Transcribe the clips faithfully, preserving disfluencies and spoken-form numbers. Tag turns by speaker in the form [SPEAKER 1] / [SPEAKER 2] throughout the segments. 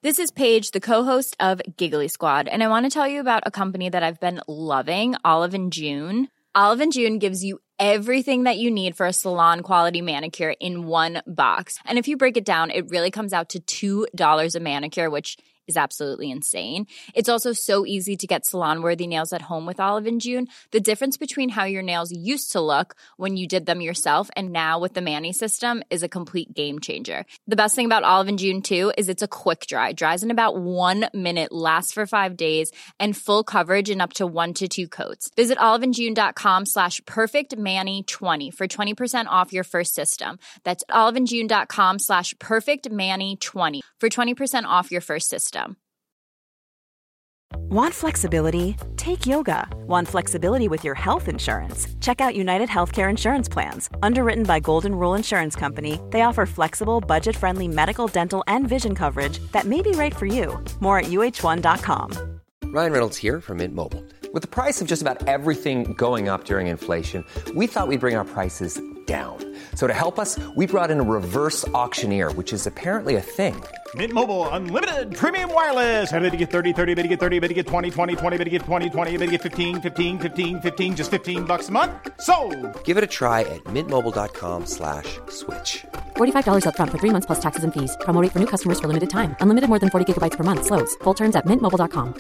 [SPEAKER 1] This is Paige, the co-host of Giggly Squad, and I want to tell you about a company that I've been loving, Olive and June. Olive and June gives you everything that you need for a salon-quality manicure in one box. And if you break it down, it really comes out to two dollars a manicure, which is absolutely insane. It's also so easy to get salon-worthy nails at home with Olive and June. The difference between how your nails used to look when you did them yourself and now with the Mani system is a complete game changer. The best thing about Olive and June, too, is it's a quick dry. Dries in about one minute, lasts for five days, and full coverage in up to one to two coats. Visit oliveandjune.com slash perfectmani20 for twenty percent off your first system. That's oliveandjune.com slash perfectmani20 for twenty percent off your first system.
[SPEAKER 2] Want flexibility? Take yoga. Want flexibility with your health insurance? Check out United Healthcare Insurance Plans. Underwritten by Golden Rule Insurance Company, they offer flexible, budget-friendly medical, dental, and vision coverage that may be right for you. More at U H one dot com.
[SPEAKER 3] Ryan Reynolds here from Mint Mobile. With the price of just about everything going up during inflation, we thought we'd bring our prices down. So to help us, we brought in a reverse auctioneer, which is apparently a thing.
[SPEAKER 4] Mint Mobile Unlimited Premium Wireless. How to get thirty, thirty, how to get thirty, how to get twenty, twenty, twenty, how to get twenty, twenty, how to get fifteen, fifteen, fifteen, fifteen, just fifteen bucks a month? Sold!
[SPEAKER 3] Give it a try at mintmobile.com slash switch.
[SPEAKER 5] forty-five dollars up front for three months plus taxes and fees. Promo rate for new customers for limited time. Unlimited more than forty gigabytes per month. Slows full terms at mint mobile dot com.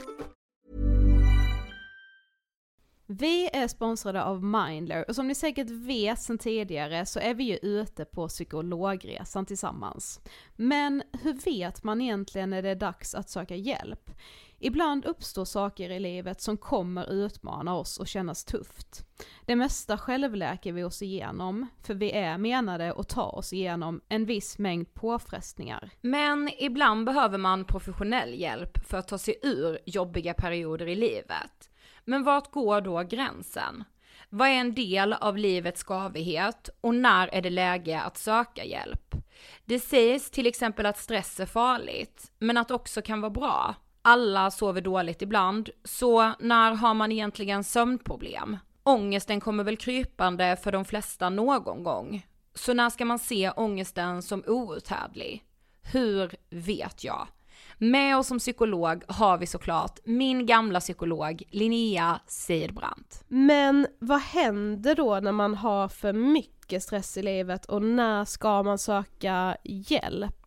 [SPEAKER 6] Vi är sponsrade av Mindler och som ni säkert vet sedan tidigare så är vi ju ute på psykologresan tillsammans. Men hur vet man egentligen när det är dags att söka hjälp? Ibland uppstår saker i livet som kommer utmana oss och kännas tufft. Det mesta självläker vi oss igenom, för vi är menade att ta oss igenom en viss mängd påfrestningar.
[SPEAKER 7] Men ibland behöver man professionell hjälp för att ta sig ur jobbiga perioder i livet. Men vart går då gränsen? Vad är en del av livets skavighet och när är det läge att söka hjälp? Det sägs till exempel att stress är farligt, men att också kan vara bra. Alla sover dåligt ibland, så när har man egentligen sömnproblem? Ångesten kommer väl krypande för de flesta någon gång. Så när ska man se ångesten som outhärdlig? Hur vet jag? Med oss som psykolog har vi såklart min gamla psykolog Linnea Seidbrant.
[SPEAKER 6] Men vad händer då när man har för mycket stress i livet och när ska man söka hjälp?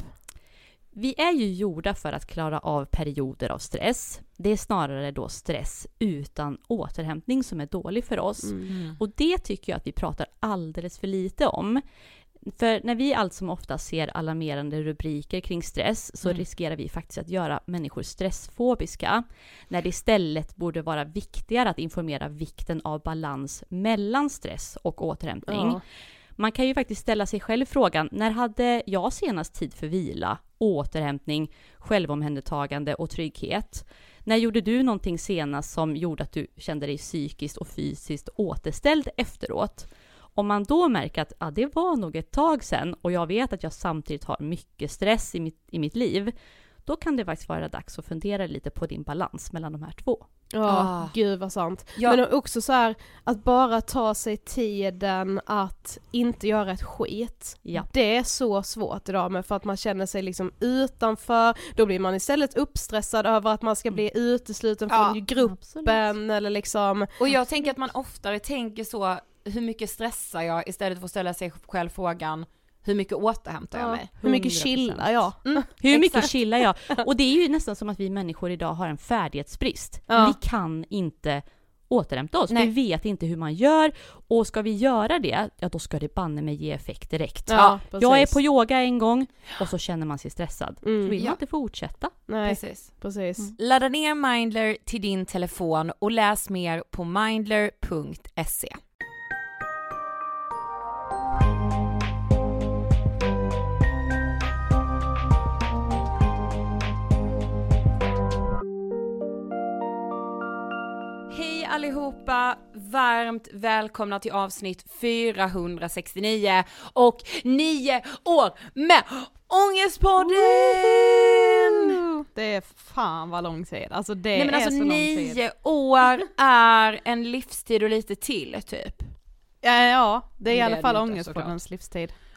[SPEAKER 8] Vi är ju gjorda för att klara av perioder av stress. Det är snarare då stress utan återhämtning som är dålig för oss. Mm. Och det tycker jag att vi pratar alldeles för lite om. För när vi allt som ofta ser alarmerande rubriker kring stress så mm. riskerar vi faktiskt att göra människor stressfobiska. När det istället borde vara viktigare att informera vikten av balans mellan stress och återhämtning. Ja. Man kan ju faktiskt ställa sig själv frågan, när hade jag senast tid för vila, återhämtning, självomhändertagande och trygghet? När gjorde du någonting senast som gjorde att du kände dig psykiskt och fysiskt återställd efteråt? Om man då märker att ja, det var nog ett tag sedan och jag vet att jag samtidigt har mycket stress i mitt, i mitt liv, då kan det faktiskt vara dags att fundera lite på din balans mellan de här två.
[SPEAKER 6] Ja, ah. Gud vad sant.
[SPEAKER 8] Ja.
[SPEAKER 6] Men också så här, att bara ta sig tiden att inte göra ett skit.
[SPEAKER 8] Ja.
[SPEAKER 6] Det är så svårt idag, men för att man känner sig liksom utanför, då blir man istället uppstressad över att man ska bli utesluten ja, från gruppen absolut. Eller liksom.
[SPEAKER 7] Och jag tänker att man oftare tänker så, hur mycket stressar jag, istället för att ställa sig själv frågan, hur mycket återhämtar jag
[SPEAKER 6] ja.
[SPEAKER 7] mig?
[SPEAKER 6] Hur mycket chillar jag?
[SPEAKER 8] Mm, hur mycket chillar jag? Och det är ju nästan som att vi människor idag har en färdighetsbrist. Ja. Vi kan inte återhämta oss. Nej. Vi vet inte hur man gör. Och ska vi göra det, ja då ska det banne mig ge effekt direkt.
[SPEAKER 6] Ja,
[SPEAKER 8] jag är på yoga en gång och så känner man sig stressad. Mm, så vill ja. man inte fortsätta.
[SPEAKER 6] Nej,
[SPEAKER 7] precis.
[SPEAKER 6] precis.
[SPEAKER 7] Mm. Ladda ner Mindler till din telefon och läs mer på mindler punkt se. Allihopa, varmt välkomna till avsnitt fyrahundrasextionio och nio år med Ångestpodden!
[SPEAKER 6] Woohoo! Det är fan vad lång tid. Alltså det
[SPEAKER 7] Nej, men
[SPEAKER 6] är
[SPEAKER 7] alltså
[SPEAKER 6] så lång
[SPEAKER 7] nio
[SPEAKER 6] tid.
[SPEAKER 7] år är en livstid och lite till typ.
[SPEAKER 6] Ja, ja det är i alla
[SPEAKER 7] det
[SPEAKER 6] fall
[SPEAKER 7] är
[SPEAKER 6] Ångestpoddens livstid.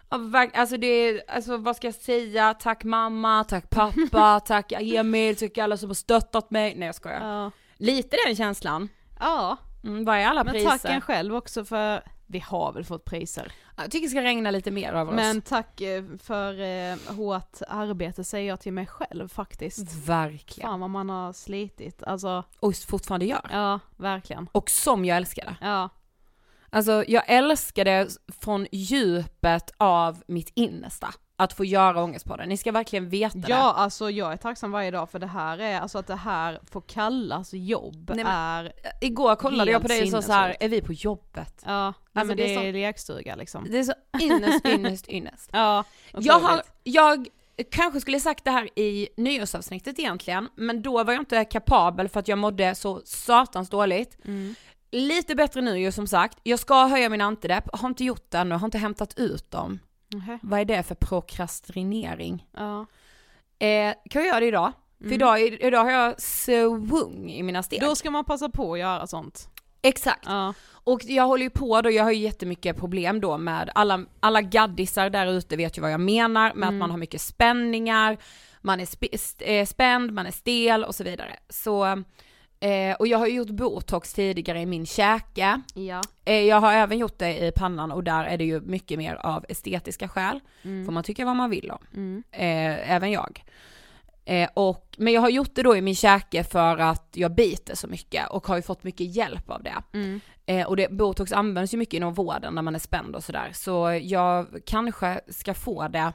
[SPEAKER 7] Alltså det är, alltså vad ska jag säga, tack mamma, tack pappa, tack Emil, tack alla som har stöttat mig. Nej jag skojar. Ja. Lite den känslan.
[SPEAKER 6] Ja.
[SPEAKER 7] Mm, vad är alla
[SPEAKER 6] men
[SPEAKER 7] priser?
[SPEAKER 6] Men tack en själv också för vi har väl fått priser.
[SPEAKER 7] Jag tycker det ska regna lite mer över oss.
[SPEAKER 6] Men tack för eh, hårt arbete säger jag till mig själv faktiskt.
[SPEAKER 7] Verkligen.
[SPEAKER 6] Fan vad man har slitit. Alltså,
[SPEAKER 7] och fortfarande gör.
[SPEAKER 6] Ja, verkligen.
[SPEAKER 7] Och som jag älskar det.
[SPEAKER 6] Ja.
[SPEAKER 7] Alltså jag älskar det från djupet av mitt innersta. Att få göra Ångestpodden. Ni ska verkligen veta det.
[SPEAKER 6] Ja, alltså jag är tacksam varje dag för det här är, alltså att det här får kallas jobb. Nej, är
[SPEAKER 7] igår kollade jag på dig och sa så här, är vi på jobbet?
[SPEAKER 6] Ja,
[SPEAKER 7] alltså,
[SPEAKER 6] men det, det är,
[SPEAKER 7] är
[SPEAKER 6] så, lekstuga liksom.
[SPEAKER 7] Det är så ynnest, ynnest, ynnest.
[SPEAKER 6] Ja,
[SPEAKER 7] jag, har, jag kanske skulle sagt det här i nyårsavsnittet egentligen, men då var jag inte kapabel för att jag mådde så satans dåligt. Mm. Lite bättre nu ju som sagt. Jag ska höja min antidepp, har inte gjort det ännu, har inte hämtat ut dem. Mm-hmm. Vad är det för prokrastinering?
[SPEAKER 6] Ja.
[SPEAKER 7] Eh, kan jag göra det idag? Mm. För idag, idag har jag swung i mina steg.
[SPEAKER 6] Då ska man passa på att göra sånt.
[SPEAKER 7] Exakt.
[SPEAKER 6] Ja.
[SPEAKER 7] Och jag håller ju på då, jag har ju jättemycket problem då med alla, alla gaddisar där ute vet ju vad jag menar med mm. att man har mycket spänningar, man är sp- spänd, man är stel och så vidare. Så Eh, och jag har gjort botox tidigare i min käke.
[SPEAKER 6] Ja.
[SPEAKER 7] Eh, jag har även gjort det i pannan och där är det ju mycket mer av estetiska skäl. Mm. Får man tycka vad man vill om. Mm. Eh, även jag. Eh, och, men jag har gjort det då i min käke för att jag biter så mycket och har ju fått mycket hjälp av det. Mm. Eh, och det, botox används ju mycket inom vården när man är spänd och sådär. Så jag kanske ska få det.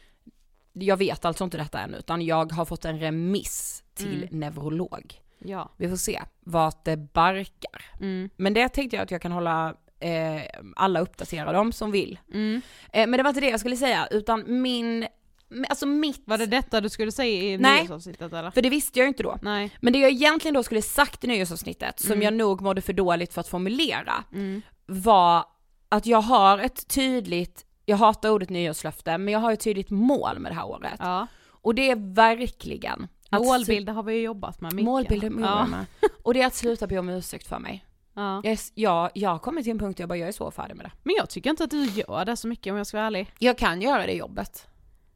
[SPEAKER 7] Jag vet alltså inte detta än utan jag har fått en remiss till mm. neurolog.
[SPEAKER 6] Ja.
[SPEAKER 7] Vi får se vart det barkar. Mm. Men det tänkte jag att jag kan hålla eh, alla uppdaterade om som vill. Mm. Eh, men det var inte det jag skulle säga, utan min... Alltså mitt...
[SPEAKER 6] Var det detta du skulle säga i
[SPEAKER 7] Nej,
[SPEAKER 6] nyårsavsnittet eller?
[SPEAKER 7] För det visste jag inte då.
[SPEAKER 6] Nej.
[SPEAKER 7] Men det jag egentligen då skulle sagt i nyårsavsnittet, som
[SPEAKER 6] mm.
[SPEAKER 7] jag nog mådde för dåligt för att formulera, mm. var att jag har ett tydligt, jag hatar ordet nyårslöfte, men jag har ett tydligt mål med det här året.
[SPEAKER 6] Ja.
[SPEAKER 7] Och det är verkligen...
[SPEAKER 6] Målbilder har vi ju jobbat med mycket.
[SPEAKER 7] Målbilder jobbar ja. med. Och det är att sluta be om ursäkt för mig. Ja. Jag, jag, jag har kommit till en punkt där jag bara, jag är så färdig med det.
[SPEAKER 6] Men jag tycker inte att du gör det så mycket om jag ska vara ärlig.
[SPEAKER 7] Jag kan göra det jobbet.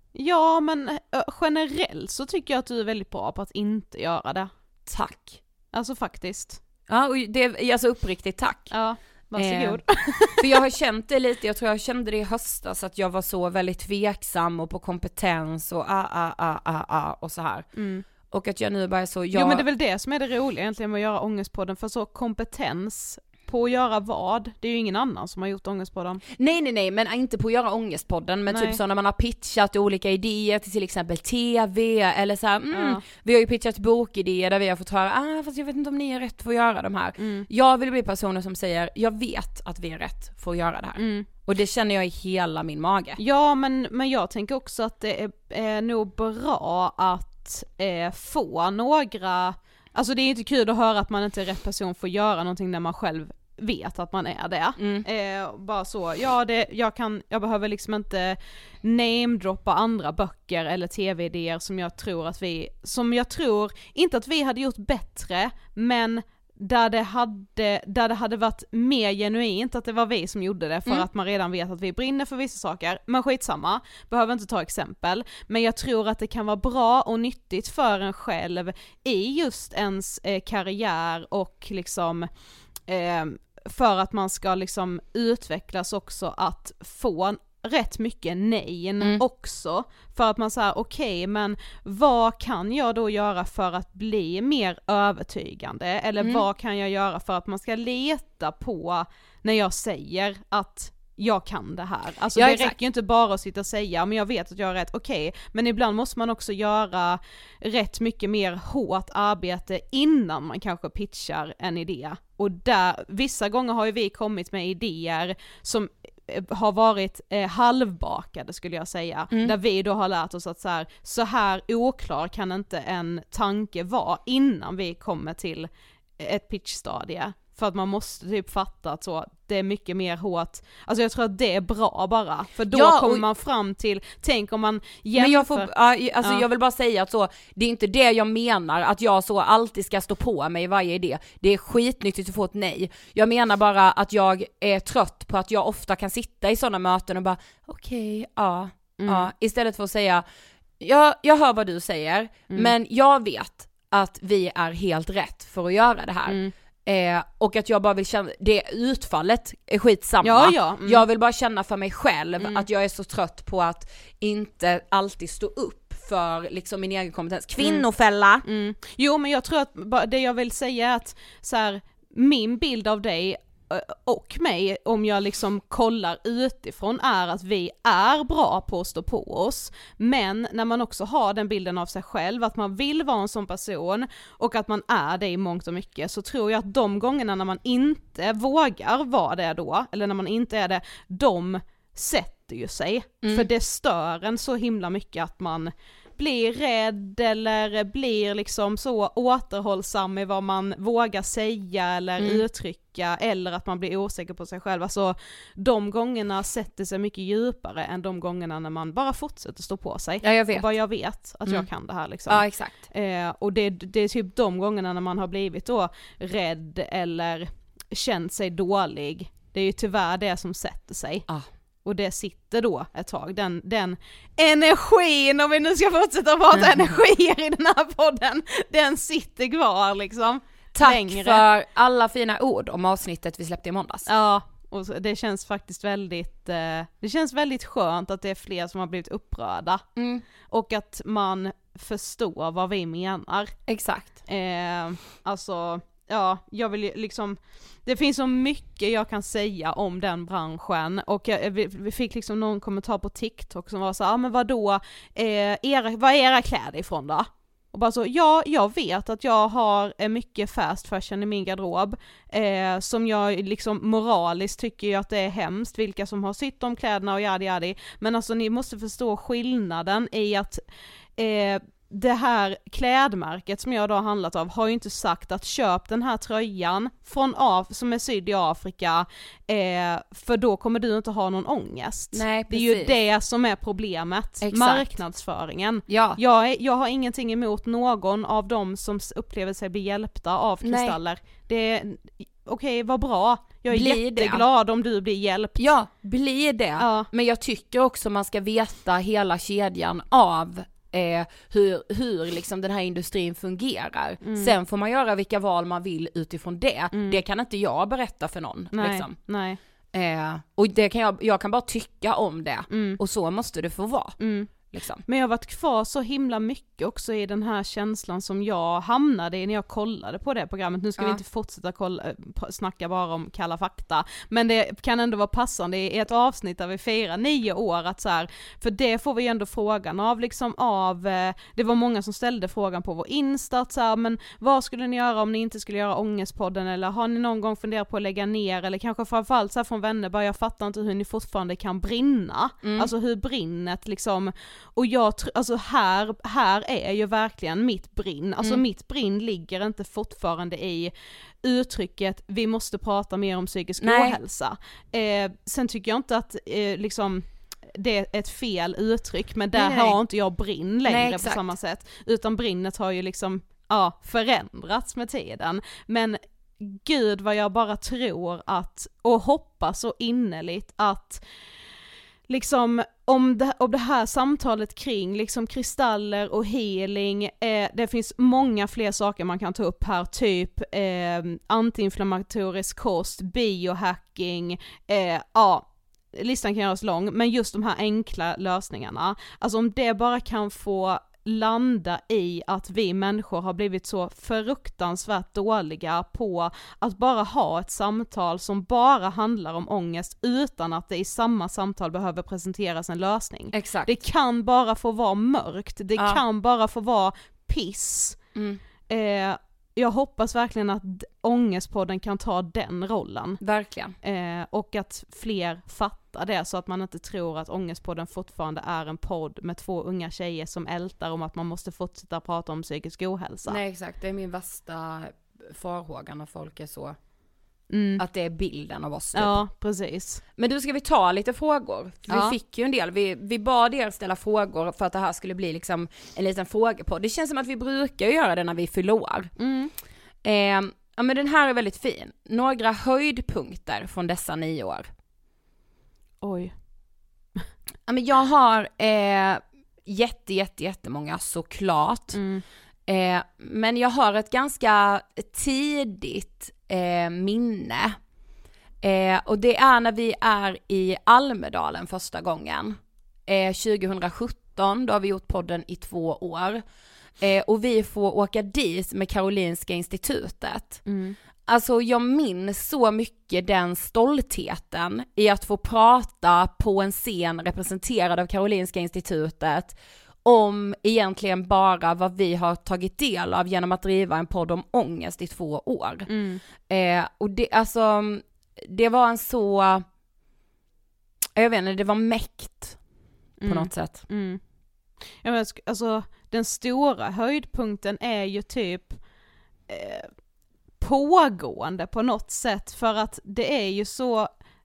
[SPEAKER 6] Ja, men äh, generellt så tycker jag att du är väldigt bra på att inte göra det.
[SPEAKER 7] Tack.
[SPEAKER 6] Alltså faktiskt.
[SPEAKER 7] Ja, och det är alltså uppriktigt tack.
[SPEAKER 6] Ja, varsågod.
[SPEAKER 7] Eh, för jag har känt det lite, jag tror jag kände det i höstas att jag var så väldigt tveksam och på kompetens och ah, ah, ah, ah, ah och så här. Mm. Och att jag nu bara är så... Jag...
[SPEAKER 6] Jo men det är väl det som är det roliga egentligen med att göra Ångestpodden, för så kompetens på att göra vad? Det är ju ingen annan som har gjort Ångestpodden.
[SPEAKER 7] Nej, nej, nej, men inte på att göra Ångestpodden, men nej. Typ så när man har pitchat olika idéer till till exempel tv eller så här, mm, ja. Vi har ju pitchat bokidéer där vi har fått höra, ah, fast jag vet inte om ni är rätt för att göra de här. Mm. Jag vill bli personer som säger, jag vet att vi är rätt för att göra det här. Mm. Och det känner jag i hela min mage.
[SPEAKER 6] Ja, men, men jag tänker också att det är, är nog bra att eh, få några, alltså det är inte kul att höra att man inte är rätt person för att göra någonting när man själv vet att man är det. Mm. Eh, bara så, ja det, jag kan, jag behöver liksom inte namedroppa andra böcker eller tv-idéer som jag tror att vi, som jag tror, inte att vi hade gjort bättre, men där det hade, där det hade varit mer genuint att det var vi som gjorde det för mm. att man redan vet att vi brinner för vissa saker. Men skitsamma, behöver inte ta exempel. Men jag tror att det kan vara bra och nyttigt för en själv i just ens eh, karriär och liksom eh, för att man ska liksom utvecklas också, att få rätt mycket nej mm. också, för att man säger okej, okay, men vad kan jag då göra för att bli mer övertygande, eller mm. vad kan jag göra för att man ska leta på när jag säger att jag kan det här. Alltså ja, det exakt. Räcker ju inte bara att sitta och säga men jag vet att jag har rätt, okej, okay, men ibland måste man också göra rätt mycket mer hårt arbete innan man kanske pitchar en idé. Och där, vissa gånger har ju vi kommit med idéer som har varit eh, halvbakade skulle jag säga, mm. där vi då har lärt oss att så här, så här oklar kan inte en tanke vara innan vi kommer till ett pitchstadie. för att man måste typ fatta att så, det är mycket mer hårt. Alltså jag tror att det är bra bara, för då
[SPEAKER 7] ja,
[SPEAKER 6] kommer
[SPEAKER 7] och...
[SPEAKER 6] man fram till, tänk om man jämför...
[SPEAKER 7] Men jag får, uh, alltså
[SPEAKER 6] ja.
[SPEAKER 7] jag vill bara säga att så, det är inte det jag menar, att jag så alltid ska stå på mig i varje idé. Det är skitnyttigt att få ett nej. Jag menar bara att jag är trött på att jag ofta kan sitta i sådana möten och bara, okej, okay, ja, mm. ja, istället för att säga, ja, jag hör vad du säger, mm. men jag vet att vi är helt rätt för att göra det här. Mm. Eh, och att jag bara vill känna, det utfallet är skitsamma.
[SPEAKER 6] Ja, ja. Mm.
[SPEAKER 7] Jag vill bara känna för mig själv
[SPEAKER 6] mm.
[SPEAKER 7] att jag är så trött på att inte alltid stå upp för liksom min egen kompetens. Kvinnofälla!
[SPEAKER 6] Mm. Mm. Jo, men jag tror att det jag vill säga är att så här, min bild av dig och mig, om jag liksom kollar utifrån, är att vi är bra på att stå på oss, men när man också har den bilden av sig själv, att man vill vara en sån person och att man är det i mångt och mycket, så tror jag att de gångerna när man inte vågar vara det då, eller när man inte är det, de sätter ju sig, mm. för det stör en så himla mycket att man blir rädd eller blir liksom så återhållsam i vad man vågar säga eller mm. uttrycka, eller att man blir osäker på sig själv. Alltså de gångerna sätter sig mycket djupare än de gångerna när man bara fortsätter stå på sig.
[SPEAKER 7] Ja, jag vet.
[SPEAKER 6] Och bara jag vet att
[SPEAKER 7] mm.
[SPEAKER 6] jag kan det här liksom.
[SPEAKER 7] Ja, exakt.
[SPEAKER 6] Eh, och det, det är typ de gångerna när man har blivit då rädd eller känt sig dålig. Det är ju tyvärr det som sätter sig.
[SPEAKER 7] Ah. Och
[SPEAKER 6] det sitter då ett tag, den, den energin, om vi nu ska fortsätta prata mm. energier i den här podden, den sitter kvar liksom.
[SPEAKER 7] Tack
[SPEAKER 6] längre.
[SPEAKER 7] för alla fina ord om avsnittet vi släppte i måndags.
[SPEAKER 6] Ja, och det känns faktiskt väldigt, eh, det känns väldigt skönt att det är fler som har blivit upprörda. Mm. Och att man förstår vad vi menar.
[SPEAKER 7] Exakt.
[SPEAKER 6] Eh, alltså... Ja, jag vill liksom, det finns så mycket jag kan säga om den branschen, och jag, vi, vi fick liksom någon kommentar på TikTok som var så, ja ah, men vadå, eh, era, vad är era kläder ifrån då? Och bara så, ja, jag vet att jag har eh, mycket fast fashion i min garderob, eh, som jag liksom moraliskt tycker ju att det är hemskt, vilka som har sytt de kläderna och jadi jadi, men alltså ni måste förstå skillnaden i att eh, det här klädmärket som jag då har handlat av har ju inte sagt att köp den här tröjan från Af- som är sydd i Afrika, eh, för då kommer du inte ha någon ångest.
[SPEAKER 7] Nej,
[SPEAKER 6] det är ju det som är problemet. Exakt. Marknadsföringen. Ja. Jag, är, jag har ingenting emot någon av dem som upplever sig bli hjälpta av kristaller. Nej. Det är okej, vad bra. Jag är bli jätteglad det. Om du blir hjälpt.
[SPEAKER 7] Ja, bli det. Ja. Men jag tycker också man ska veta hela kedjan av Eh, hur, hur liksom den här industrin fungerar. Mm. Sen får man göra vilka val man vill utifrån det. Mm. Det kan inte jag berätta för någon.
[SPEAKER 6] Nej,
[SPEAKER 7] liksom.
[SPEAKER 6] nej.
[SPEAKER 7] Eh, och det kan jag, jag kan bara tycka om det. Mm. Och så måste det få vara.
[SPEAKER 6] Mm. Liksom. Men jag har varit kvar så himla mycket också i den här känslan som jag hamnade i när jag kollade på det programmet. Nu ska ja. vi inte fortsätta kolla, snacka bara om kalla fakta, men det kan ändå vara passande i ett avsnitt där vi firar nio år att så här, för det får vi ändå frågan av liksom av, det var många som ställde frågan på vår Insta så här, men vad skulle ni göra om ni inte skulle göra Ångestpodden, eller har ni någon gång funderat på att lägga ner, eller kanske framförallt så här från vänner, bara jag fattar inte hur ni fortfarande kan brinna, mm. alltså hur brinnet liksom. Och jag tr- alltså här, här är ju verkligen mitt brinn, alltså mm. mitt brinn ligger inte fortfarande i uttrycket vi måste prata mer om psykisk ohälsa. Eh, sen tycker jag inte att eh, liksom det är ett fel uttryck, men där nej, nej. har inte jag brinn längre nej, på samma sätt, utan brinnet har ju liksom ja, förändrats med tiden. Men gud vad jag bara tror att, och hoppas så innerligt att liksom om det, om det här samtalet kring liksom kristaller och healing, eh, det finns många fler saker man kan ta upp här, typ eh, antiinflammatorisk kost, biohacking, eh, ja, listan kan göras lång, men just de här enkla lösningarna, alltså om det bara kan få landa i att vi människor har blivit så fruktansvärt dåliga på att bara ha ett samtal som bara handlar om ångest utan att det i samma samtal behöver presenteras en lösning.
[SPEAKER 7] Exakt.
[SPEAKER 6] Det kan bara få vara mörkt, det ja. kan bara få vara piss. Mm. Eh, jag hoppas verkligen att Ångestpodden kan ta den rollen.
[SPEAKER 7] Verkligen.
[SPEAKER 6] Eh, och att fler fattar det, så att man inte tror att Ångestpodden fortfarande är en podd med två unga tjejer som ältar om att man måste fortsätta prata om psykisk ohälsa.
[SPEAKER 7] Nej, exakt. Det är min värsta farhåga när folk är så Mm. Att det är bilden av oss typ.
[SPEAKER 6] Ja, precis.
[SPEAKER 7] Men du, ska vi ta lite frågor?
[SPEAKER 6] Ja.
[SPEAKER 7] Vi fick ju en del, vi, vi bad er ställa frågor för att det här skulle bli liksom en liten fråga på. Det känns som att vi brukar göra det när vi fyller år.
[SPEAKER 6] Mm.
[SPEAKER 7] Eh, ja men den här är väldigt fin. Några höjdpunkter från dessa nio år.
[SPEAKER 6] Oj.
[SPEAKER 7] Ja men jag har eh, jätte, jätte, jättemånga såklart.
[SPEAKER 6] Mm.
[SPEAKER 7] Eh, men jag har ett ganska tidigt eh, minne. Eh, och det är när vi är i Almedalen första gången. Eh, tjugohundrasjutton, då har vi gjort podden i två år. Eh, och vi får åka dit med Karolinska institutet.
[SPEAKER 6] Mm.
[SPEAKER 7] Alltså jag minns så mycket den stoltheten i att få prata på en scen representerad av Karolinska institutet om egentligen bara vad vi har tagit del av genom att driva en podd om ångest i två år.
[SPEAKER 6] Mm.
[SPEAKER 7] Eh, och det, alltså, det var en så, jag vet inte, det var mäkt på
[SPEAKER 6] Mm.
[SPEAKER 7] något sätt.
[SPEAKER 6] Mm. Ja, men, alltså, den stora höjdpunkten är ju typ eh, pågående på något sätt, för att det är ju så,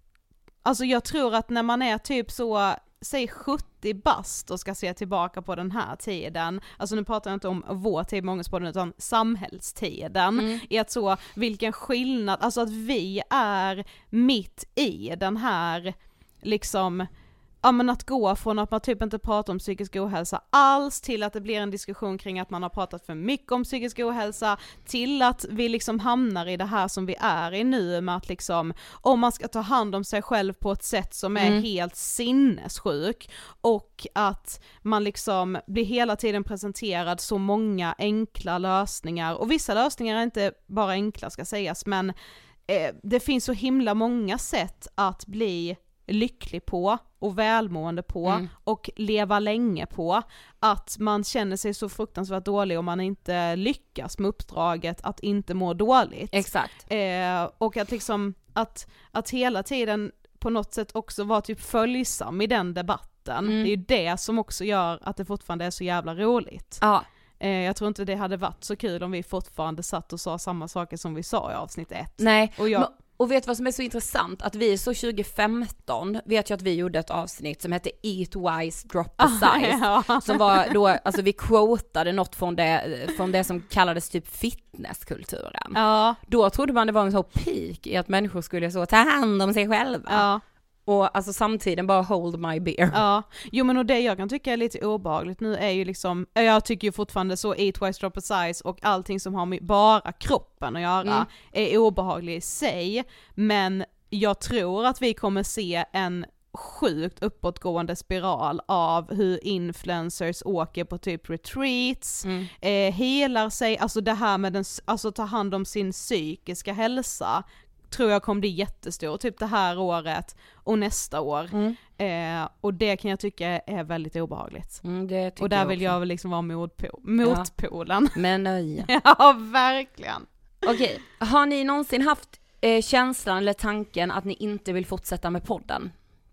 [SPEAKER 6] alltså jag tror att när man är typ så, säg sjuttio bast och ska se tillbaka på den här tiden, alltså nu pratar jag inte om vår tid med Ångestpodden utan samhällstiden,
[SPEAKER 7] Mm.
[SPEAKER 6] är att så, vilken skillnad, alltså att vi är mitt i den här liksom, ja men att gå från att man typ inte pratar om psykisk ohälsa alls till att det blir en diskussion kring att man har pratat för mycket om psykisk ohälsa, till att vi liksom hamnar i det här som vi är i nu med att liksom, om man ska ta hand om sig själv på ett sätt som är
[SPEAKER 7] Mm.
[SPEAKER 6] helt sinnessjuk, och att man liksom blir hela tiden presenterad så många enkla lösningar, och vissa lösningar är inte bara enkla ska sägas, men eh, det finns så himla många sätt att bli lycklig på och välmående på
[SPEAKER 7] Mm.
[SPEAKER 6] och leva länge på, att man känner sig så fruktansvärt dålig om man inte lyckas med uppdraget att inte må dåligt.
[SPEAKER 7] Exakt.
[SPEAKER 6] Eh, och att liksom, att, att hela tiden på något sätt också vara typ följsam i den debatten,
[SPEAKER 7] Mm.
[SPEAKER 6] det är ju det som också gör att det fortfarande är så jävla roligt.
[SPEAKER 7] Ja.
[SPEAKER 6] Eh, jag tror inte det hade varit så kul om vi fortfarande satt och sa samma saker som vi sa i avsnitt ett.
[SPEAKER 7] Nej,
[SPEAKER 6] Och jag,
[SPEAKER 7] Men, och vet vad som är så intressant? Att vi så tjugofemton vet jag att vi gjorde ett avsnitt som hette Eat Wise, Drop a Size.
[SPEAKER 6] ja.
[SPEAKER 7] Som var då, alltså vi quotade något från det, från det som kallades typ fitnesskulturen.
[SPEAKER 6] Ja,
[SPEAKER 7] Då trodde man det var en så peak i att människor skulle så ta hand om sig själva.
[SPEAKER 6] ja.
[SPEAKER 7] Och alltså samtidigt bara hold my beer.
[SPEAKER 6] Ja, jo men och det jag kan tycka är lite obehagligt nu är ju liksom, jag tycker ju fortfarande så Eat Wise Drop a Size och allting som har med bara kroppen att göra
[SPEAKER 7] Mm.
[SPEAKER 6] är obehagligt i sig, men jag tror att vi kommer se en sjukt uppåtgående spiral av hur influencers åker på typ retreats,
[SPEAKER 7] Mm.
[SPEAKER 6] eh, helar sig, alltså det här med den, alltså ta hand om sin psykiska hälsa tror jag kommer bli jättestor, typ det här året och nästa år.
[SPEAKER 7] Mm.
[SPEAKER 6] Eh, och det kan jag tycka är väldigt obehagligt.
[SPEAKER 7] Mm, det tycker
[SPEAKER 6] Och där
[SPEAKER 7] jag
[SPEAKER 6] vill
[SPEAKER 7] också.
[SPEAKER 6] jag väl liksom vara motpo- motpolen.
[SPEAKER 7] Men nej.
[SPEAKER 6] Ja, verkligen.
[SPEAKER 7] Okej, har ni någonsin haft eh, känslan eller tanken att ni inte vill fortsätta med podden?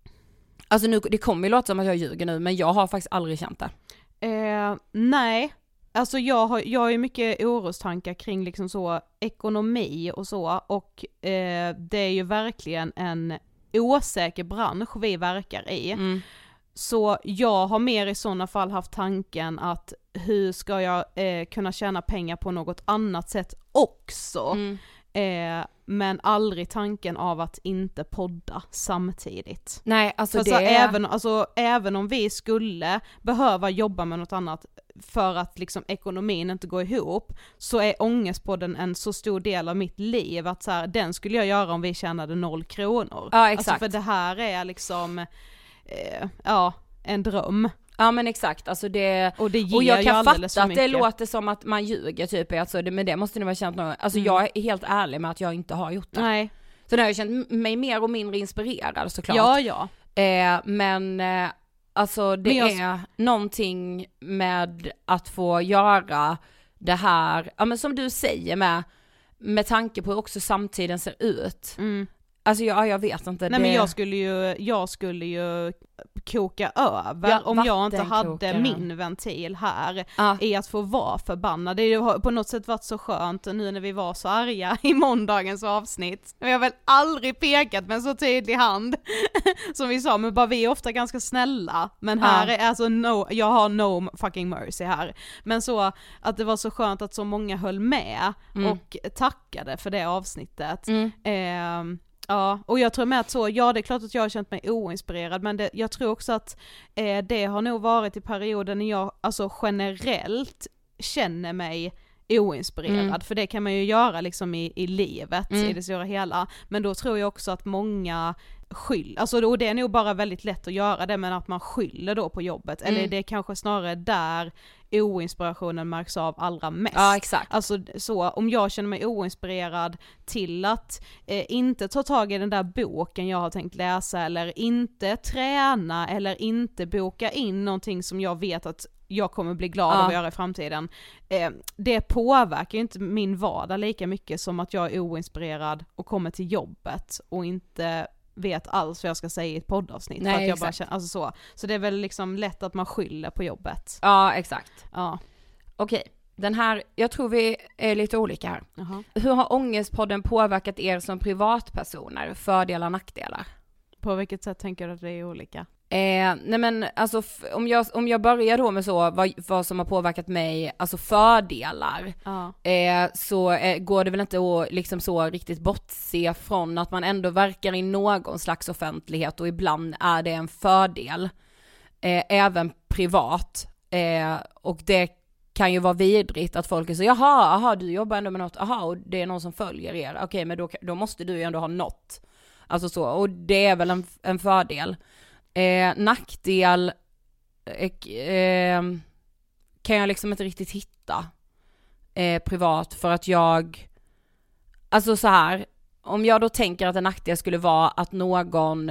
[SPEAKER 7] Alltså nu, det kommer ju låta som att jag ljuger nu, men jag har faktiskt aldrig känt det.
[SPEAKER 6] Eh, nej, alltså jag har, jag har ju mycket orostankar kring liksom så ekonomi och så, och eh, det är ju verkligen en osäker bransch vi verkar i.
[SPEAKER 7] Mm.
[SPEAKER 6] Så jag har mer i sådana fall haft tanken att hur ska jag eh, kunna tjäna pengar på något annat sätt också.
[SPEAKER 7] Mm.
[SPEAKER 6] Eh, men aldrig tanken av att inte podda samtidigt.
[SPEAKER 7] Nej, alltså
[SPEAKER 6] För
[SPEAKER 7] det
[SPEAKER 6] så
[SPEAKER 7] är...
[SPEAKER 6] även, alltså, även om vi skulle behöva jobba med något annat för att liksom ekonomin inte går ihop, så är Ångestpodden en så stor del av mitt liv att så här, den skulle jag göra om vi tjänade noll kronor.
[SPEAKER 7] Ja, exakt.
[SPEAKER 6] Alltså för det här är liksom, eh, ja, en dröm.
[SPEAKER 7] Ja men exakt, alltså det...
[SPEAKER 6] Och det ger
[SPEAKER 7] Och jag
[SPEAKER 6] ju
[SPEAKER 7] kan
[SPEAKER 6] alldeles
[SPEAKER 7] fatta
[SPEAKER 6] för
[SPEAKER 7] att det
[SPEAKER 6] mycket.
[SPEAKER 7] låter som att man ljuger typ, alltså, det, men det måste ni vara känt någon. Alltså
[SPEAKER 6] Mm.
[SPEAKER 7] jag är helt ärlig med att jag inte har gjort det.
[SPEAKER 6] Nej.
[SPEAKER 7] Så nu har jag känt mig mer och mindre inspirerad såklart.
[SPEAKER 6] Ja, ja.
[SPEAKER 7] Eh, men eh, alltså det
[SPEAKER 6] Men jag-
[SPEAKER 7] är någonting med att få göra det här, ja men som du säger med, med tanke på hur också samtiden ser ut.
[SPEAKER 6] Mm.
[SPEAKER 7] Alltså jag, jag vet inte.
[SPEAKER 6] Nej
[SPEAKER 7] det...
[SPEAKER 6] men jag skulle ju, jag skulle ju koka över
[SPEAKER 7] ja,
[SPEAKER 6] om jag inte hade
[SPEAKER 7] kokaren.
[SPEAKER 6] min ventil här
[SPEAKER 7] ah.
[SPEAKER 6] i att få vara förbannad. Det har på något sätt varit så skönt nu när vi var så arga i måndagens avsnitt. Jag har väl aldrig pekat med en så tydlig hand som vi sa, men bara vi är ofta ganska snälla. Men här ah. är alltså no, jag har no fucking mercy här. Men så att det var så skönt att så många höll med mm. och tackade för det avsnittet. Mm. Eh, Ja, och jag tror med att så, ja det är klart att jag har känt mig oinspirerad, men det, jag tror också att eh, det har nog varit i perioden när jag alltså generellt känner mig oinspirerad, mm. för det kan man ju göra liksom i, i livet, mm. i det stora hela, men då tror jag också att många skyll, alltså då, det är nog bara väldigt lätt att göra det, men att man skyller då på jobbet, mm. eller det är kanske snarare där oinspirationen märks av allra mest.
[SPEAKER 7] Ja, exakt.
[SPEAKER 6] Alltså så, om jag känner mig oinspirerad till att eh, inte ta tag i den där boken jag har tänkt läsa, eller inte träna, eller inte boka in någonting som jag vet att jag kommer bli glad ja. av att göra i framtiden. Eh, det påverkar ju inte min vardag lika mycket som att jag är oinspirerad och kommer till jobbet och inte vet alls vad jag ska säga i ett poddavsnitt.
[SPEAKER 7] Nej,
[SPEAKER 6] för att jag
[SPEAKER 7] exakt.
[SPEAKER 6] bara känner, alltså så. Så det är väl liksom lätt att man skyller på jobbet.
[SPEAKER 7] Ja, exakt.
[SPEAKER 6] Ja.
[SPEAKER 7] Okej, den här, jag tror vi är lite olika här.
[SPEAKER 6] Uh-huh.
[SPEAKER 7] Hur har Ångestpodden påverkat er som privatpersoner? Fördelar och nackdelar?
[SPEAKER 6] På vilket sätt tänker du att vi är olika?
[SPEAKER 7] Eh, nej men alltså f- om, jag, om jag börjar då med så vad, vad som har påverkat mig, alltså fördelar,
[SPEAKER 6] uh.
[SPEAKER 7] eh, så eh, går det väl inte att liksom så riktigt bortse från att man ändå verkar i någon slags offentlighet, och ibland är det en fördel, eh, även privat, eh, och det kan ju vara vidrigt att folk är så, jaha, aha, du jobbar ändå med något, aha, och det är någon som följer er, okej, okay, men då, då måste du ju ändå ha något, alltså så, och det är väl en, en fördel. Eh, nackdel eh, eh, kan jag liksom inte riktigt hitta eh, privat, för att jag, alltså så här, om jag då tänker att en nackdel skulle vara att någon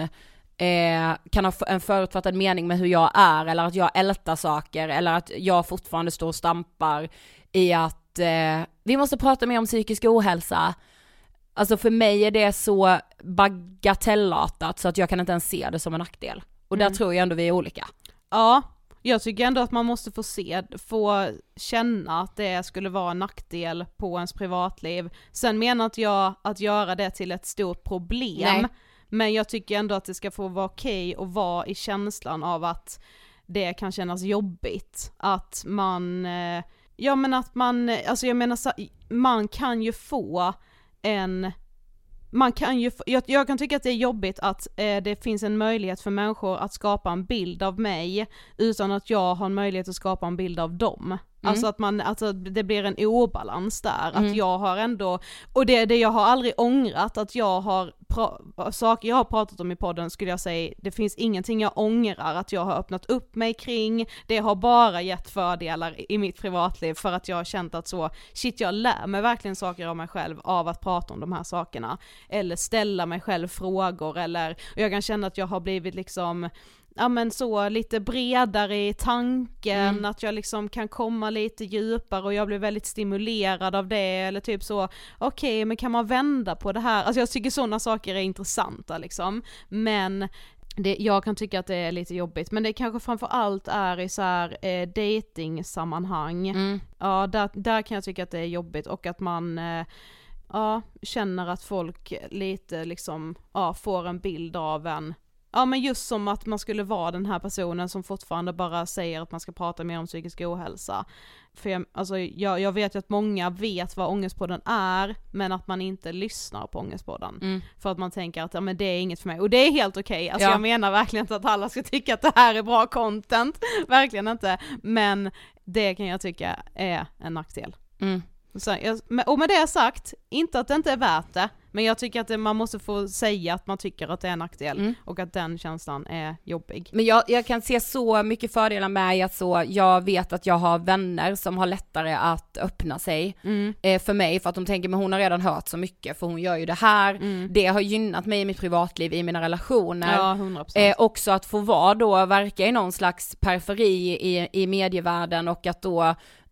[SPEAKER 7] eh, kan ha en förutfattad mening med hur jag är, eller att jag ältar saker, eller att jag fortfarande står och stampar i att eh, vi måste prata mer om psykisk ohälsa. Alltså för mig är det så bagatellartat så att jag kan inte ens se det som en nackdel. Och där mm. tror jag ändå vi är olika.
[SPEAKER 6] Ja, jag tycker ändå att man måste få se, få känna att det skulle vara en nackdel på ens privatliv. Sen menar inte jag att göra det till ett stort problem. Nej. Men jag tycker ändå att det ska få vara okej att vara i känslan av att det kan kännas jobbigt. Att man, ja men att man, alltså jag menar man kan ju få en, man kan ju, jag, jag kan tycka att det är jobbigt att eh, det finns en möjlighet för människor att skapa en bild av mig utan att jag har en möjlighet att skapa en bild av dem. Mm. Alltså att man, alltså det blir en obalans där, mm. att jag har ändå, och det, det jag har aldrig ångrat, att jag har pra- saker jag har pratat om i podden skulle jag säga, det finns ingenting jag ångrar att jag har öppnat upp mig kring, det har bara gett fördelar i mitt privatliv för att jag har känt att så, shit jag lär mig verkligen saker om mig själv av att prata om de här sakerna, eller ställa mig själv frågor, eller, och jag kan känna att jag har blivit liksom ja men så lite bredare i tanken, mm. att jag liksom kan komma lite djupare och jag blir väldigt stimulerad av det, eller typ så, okej okay, men kan man vända på det här, alltså jag tycker sådana saker är intressanta liksom, men det, jag kan tycka att det är lite jobbigt, men det kanske framförallt är i så här eh, dating-sammanhang, mm. ja där, där kan jag tycka att det är jobbigt, och att man eh, ja, känner att folk lite liksom ja, får en bild av en. Ja men just som att man skulle vara den här personen som fortfarande bara säger att man ska prata mer om psykisk ohälsa. För jag, alltså, jag, jag vet ju att många vet vad Ångestpodden är, men att man inte lyssnar på Ångestpodden. Mm. För att man tänker att ja, men det är inget för mig. Och det är helt okej. Okay. Alltså ja. Jag menar verkligen inte att alla ska tycka att det här är bra content. Verkligen inte. Men det kan jag tycka är en nackdel. Mm. Så, och med det sagt, inte att det inte är värt det, men jag tycker att det, man måste få säga att man tycker att det är en nackdel, mm. och att den känslan är jobbig.
[SPEAKER 7] Men jag, jag kan se så mycket fördelar med att så, jag vet att jag har vänner som har lättare att öppna sig mm. eh, för mig, för att de tänker, men hon har redan hört så mycket, för hon gör ju det här, mm. det har gynnat mig i mitt privatliv, i mina relationer.
[SPEAKER 6] Ja, hundra procent.
[SPEAKER 7] Eh, också att få vara då, verka i någon slags periferi i, i medievärlden, och att då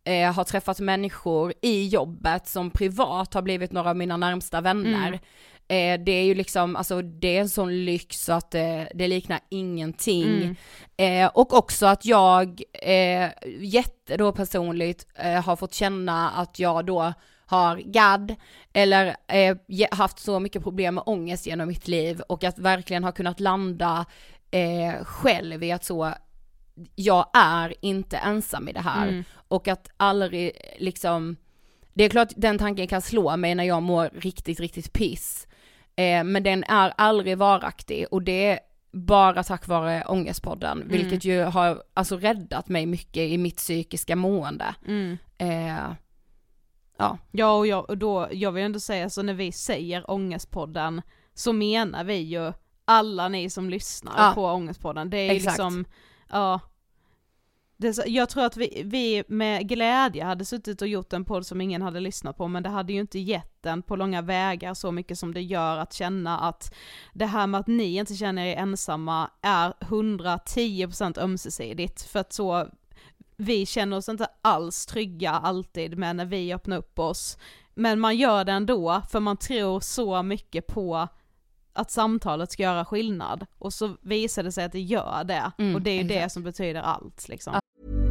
[SPEAKER 7] eh, har träffat människor i jobbet som privat har blivit några av mina närmsta vänner. Mm. Eh, det är ju liksom, alltså det är en sån lyx så att eh, det liknar ingenting. Mm. Eh, och också att jag eh, jätte då personligt eh, har fått känna att jag då har G A D eller eh, haft så mycket problem med ångest genom mitt liv, och att verkligen ha kunnat landa eh, själv i att så, jag är inte ensam i det här. Mm. Och att aldrig liksom, det är klart den tanken kan slå mig när jag mår riktigt, riktigt piss. Eh, men den är aldrig varaktig, och det är bara tack vare Ångestpodden, mm. vilket ju har alltså räddat mig mycket i mitt psykiska mående. Mm. Eh, ja.
[SPEAKER 6] Ja, och jag, och då, jag vill ändå säga så, när vi säger Ångestpodden så menar vi ju alla ni som lyssnar ja. på Ångestpodden. Det är ju liksom, ja. Det, jag tror att vi, vi med glädje hade suttit och gjort en podd som ingen hade lyssnat på, men det hade ju inte gett den på långa vägar så mycket som det gör att känna att det här med att ni inte känner er ensamma är hundratio procent ömsesidigt, för att så vi känner oss inte alls trygga alltid med när vi öppnar upp oss, men man gör det ändå för man tror så mycket på att samtalet ska göra skillnad, och så visar det sig att det gör det. Mm, och det är ju exakt det som betyder allt liksom.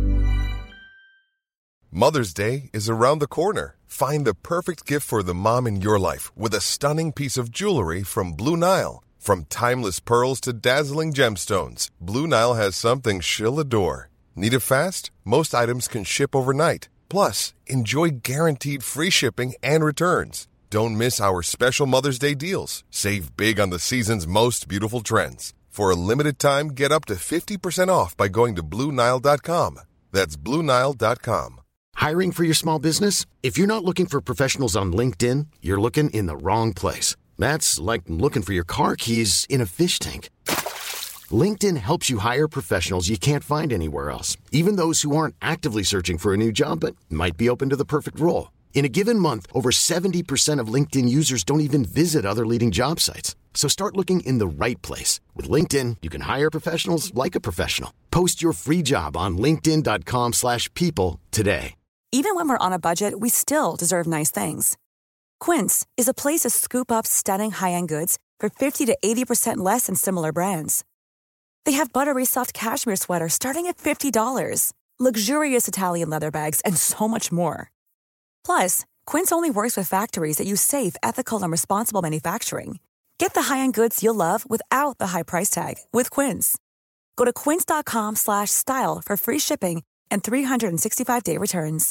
[SPEAKER 9] Mother's Day is around the corner. Find the perfect gift for the mom in your life with a stunning piece of jewelry from Blue Nile. From timeless pearls to dazzling gemstones, Blue Nile has something she'll adore. Need it fast? Most items can ship overnight. Plus, enjoy guaranteed free shipping and returns. Don't miss our special Mother's Day deals. Save big on the season's most beautiful trends. For a limited time, get up to fifty percent off by going to Blue Nile dot com. That's Blue Nile dot com.
[SPEAKER 10] Hiring for your small business? If you're not looking for professionals on LinkedIn, you're looking in the wrong place. That's like looking for your car keys in a fish tank. LinkedIn helps you hire professionals you can't find anywhere else, even those who aren't actively searching for a new job but might be open to the perfect role. In a given month, over seventy percent of LinkedIn users don't even visit other leading job sites. So start looking in the right place. With LinkedIn, you can hire professionals like a professional. Post your free job on linkedin dot com slash people today.
[SPEAKER 11] Even when we're on a budget, we still deserve nice things. Quince is a place to scoop up stunning high-end goods for fifty to eighty percent less than similar brands. They have buttery soft cashmere sweaters starting at fifty dollars, luxurious Italian leather bags, and so much more. Plus, Quince only works with factories that use safe, ethical, and responsible manufacturing. Get the high-end goods you'll love without the high price tag with Quince. Go to quince dot com slash style for free shipping and three sixty-five day returns.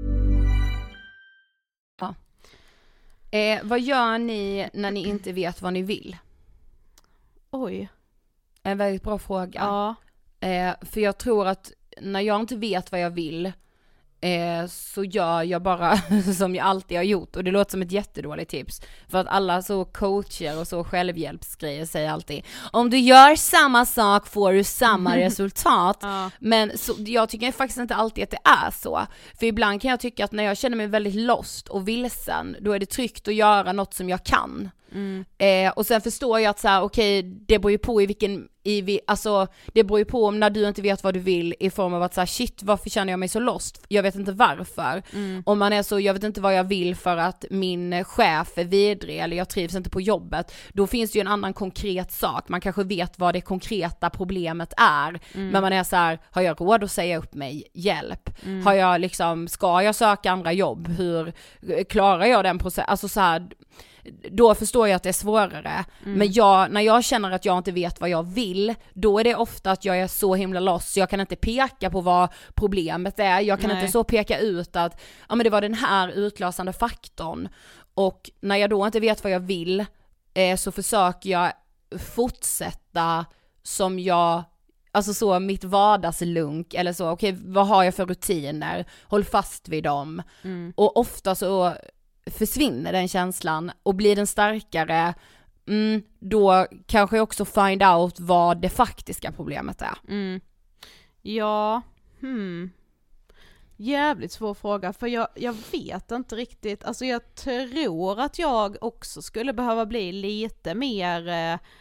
[SPEAKER 7] Ja. Eh, vad gör ni när ni inte vet vad ni vill?
[SPEAKER 6] Oj.
[SPEAKER 7] En väldigt bra fråga.
[SPEAKER 6] Ja.
[SPEAKER 7] Eh, för jag tror att när jag inte vet vad jag vill eh, så gör jag bara som jag alltid har gjort. Och det låter som ett jättedåligt tips. För att alla så coacher och så självhjälpsgrejer säger alltid: om du gör samma sak får du samma resultat. Ja. Men så, jag tycker faktiskt inte alltid att det är så. För ibland kan jag tycka att när jag känner mig väldigt lost och vilsen, då är det tryggt att göra något som jag kan. Mm. Eh, och sen förstår jag att så här, okej, okay, det beror ju på i vilken i vi, alltså det beror ju på om när du inte vet vad du vill, i form av att så här, shit, varför känner jag mig så lost? Jag vet inte varför. Mm. Om man är så, jag vet inte vad jag vill för att min chef är vidrig eller jag trivs inte på jobbet, då finns det ju en annan konkret sak. Man kanske vet vad det konkreta problemet är. Mm. Men man är så här, har jag råd att säga upp mig? Hjälp. Mm. Har jag liksom, ska jag söka andra jobb? Hur klarar jag den processen? Alltså så här, då förstår jag att det är svårare. Mm. Men jag, när jag känner att jag inte vet vad jag vill, då är det ofta att jag är så himla lost så jag kan inte peka på vad problemet är. Jag kan Nej. inte så peka ut att ja, men det var den här utlösande faktorn. Och när jag då inte vet vad jag vill eh, så försöker jag fortsätta som jag, alltså så mitt vardagslunk eller så, okej, okay, vad har jag för rutiner? Håll fast vid dem. Mm. Och ofta så försvinner den känslan och blir den starkare, mm, då kanske jag också find out vad det faktiska problemet är.
[SPEAKER 6] Mm. Ja, hmm. Jävligt svår fråga, för jag, jag vet inte riktigt, alltså jag tror att jag också skulle behöva bli lite mer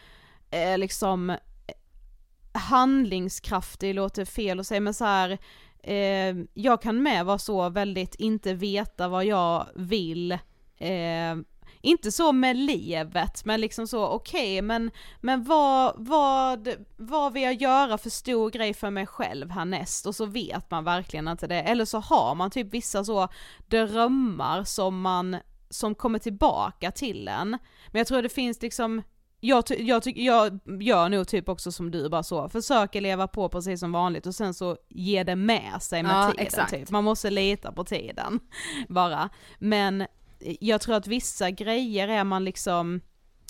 [SPEAKER 6] eh, liksom handlingskraftig, låter fel att säga, men så här, eh, jag kan med vara så väldigt inte veta vad jag vill, eh, inte så med livet, men liksom så okej, okay, men, men vad, vad, vad vill jag göra för stor grej för mig själv härnäst, och så vet man verkligen inte det, eller så har man typ vissa så drömmar som man som kommer tillbaka till en, men jag tror det finns liksom Jag, ty- jag, ty- jag gör nog typ också som du, bara så försöker leva på precis som vanligt och sen så ger det med sig med
[SPEAKER 7] ja,
[SPEAKER 6] tiden
[SPEAKER 7] exakt.
[SPEAKER 6] typ. Man måste lita på tiden bara, men jag tror att vissa grejer är man liksom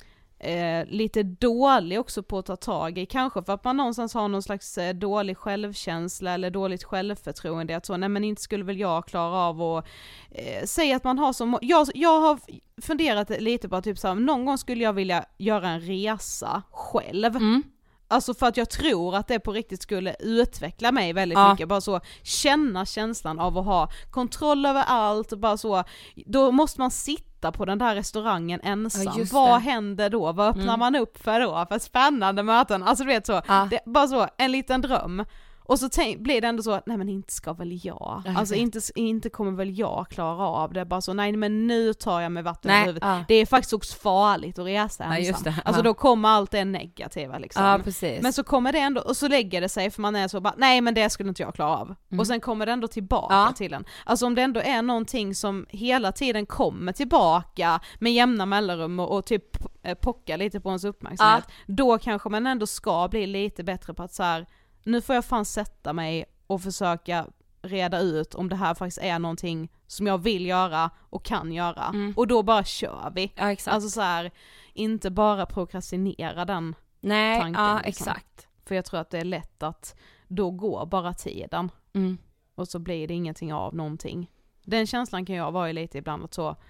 [SPEAKER 6] eh, lite dålig också på att ta tag i, kanske för att man någonstans har någon slags eh, dålig självkänsla eller dåligt självförtroende, att så, nej men inte skulle väl jag klara av att eh, säga att man har som, jag, jag har funderat lite på typ så här, någon gång skulle jag vilja göra en resa själv. Mm. Alltså för att jag tror att det på riktigt skulle utveckla mig väldigt ja. mycket. Bara så känna känslan av att ha kontroll över allt. Bara så, då måste man sitta på den där restaurangen ensam. Ja, vad händer då? Vad öppnar mm. man upp för då? För spännande möten. Alltså du vet så, ja. det, bara så, en liten dröm. Och så tänk, blir det ändå så att nej men inte ska väl jag. Okay. Alltså inte, inte kommer väl jag klara av det. Bara så nej men nu tar jag med vatten i huvudet. Ja. Det är faktiskt också farligt att resa ensam. Ja, just det. Alltså ja. då kommer allt det negativa liksom.
[SPEAKER 7] Ja, precis.
[SPEAKER 6] Men så kommer det ändå, och så lägger det sig för man är så bara nej men det skulle inte jag klara av. Mm. Och sen kommer det ändå tillbaka ja. till en. Alltså om det ändå är någonting som hela tiden kommer tillbaka med jämna mellanrum och, och typ pockar lite på ens uppmärksamhet. Ja. Då kanske man ändå ska bli lite bättre på att så här, nu får jag fan sätta mig och försöka reda ut om det här faktiskt är någonting som jag vill göra och kan göra. Mm. Och då bara kör vi.
[SPEAKER 7] Ja, exakt.
[SPEAKER 6] Alltså så här, inte bara prokrastinera den
[SPEAKER 7] Nej,
[SPEAKER 6] tanken.
[SPEAKER 7] Ja,
[SPEAKER 6] liksom.
[SPEAKER 7] exakt.
[SPEAKER 6] För jag tror att det är lätt att då går bara tiden. Mm. Och så blir det ingenting av någonting. Den känslan kan jag vara lite ibland, att så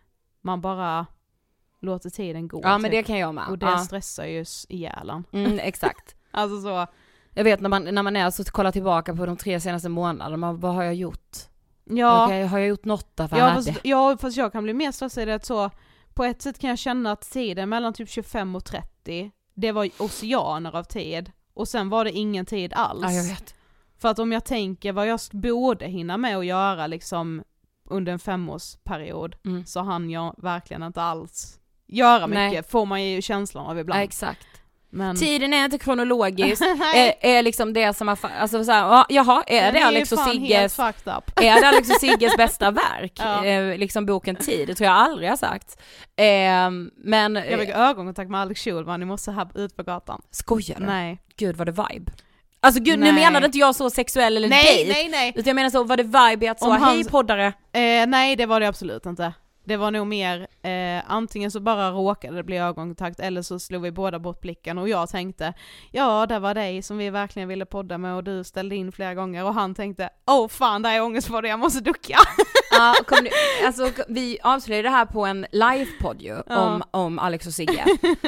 [SPEAKER 6] man bara låter tiden gå.
[SPEAKER 7] Ja,
[SPEAKER 6] typ.
[SPEAKER 7] Men det kan jag med.
[SPEAKER 6] Och det
[SPEAKER 7] ja.
[SPEAKER 6] stressar ju ihjäl en.
[SPEAKER 7] Mm, exakt.
[SPEAKER 6] Alltså så.
[SPEAKER 7] Jag vet när man, när man är så kollar tillbaka på de tre senaste månaderna, man, vad har jag gjort?
[SPEAKER 6] Ja.
[SPEAKER 7] Okay, har jag gjort något av
[SPEAKER 6] ja, fast, ja, fast jag kan bli mer stressad att så, på ett sätt kan jag känna att tiden mellan typ tjugofem och trettio, det var oceaner av tid. Och sen var det ingen tid alls.
[SPEAKER 7] Ja, jag vet.
[SPEAKER 6] För att om jag tänker vad jag borde hinna med att göra liksom under en femårsperiod, mm. så hann jag verkligen inte alls göra mycket. Nej. Får man ju känslan av ibland.
[SPEAKER 7] Ja, exakt.
[SPEAKER 6] Men...
[SPEAKER 7] Tiden är inte kronologisk. är, är liksom det som har, alltså så här, jaha, är det, det Alex och Sigges är det Alex och Sigges bästa verk? Ja. Eh, liksom boken Tid, det tror jag aldrig har sagt. Eh, men
[SPEAKER 6] jag fick ögonkontakt med Alex Schulman, ni måste här ut på gatan.
[SPEAKER 7] Skojar du?
[SPEAKER 6] Nej.
[SPEAKER 7] Gud, vad det vibe. Alltså gud, nej. Nu menade inte jag så sexuell eller
[SPEAKER 6] nej,
[SPEAKER 7] dejt.
[SPEAKER 6] Nej, nej,
[SPEAKER 7] utan jag menar så, var det vibe att så, hej hans... poddare?
[SPEAKER 6] Eh, nej, det var det absolut inte. Det var nog mer, eh, antingen så bara råkade det bli ögonkontakt eller så slog vi båda bort blicken och jag tänkte, ja det var dig som vi verkligen ville podda med och du ställde in flera gånger och han tänkte, åh oh, fan det är ångestpodd, jag måste ducka.
[SPEAKER 7] Ja, kom du, alltså, vi avslöjade det här på en livepodd ju, ja. om, om Alex och Sigge.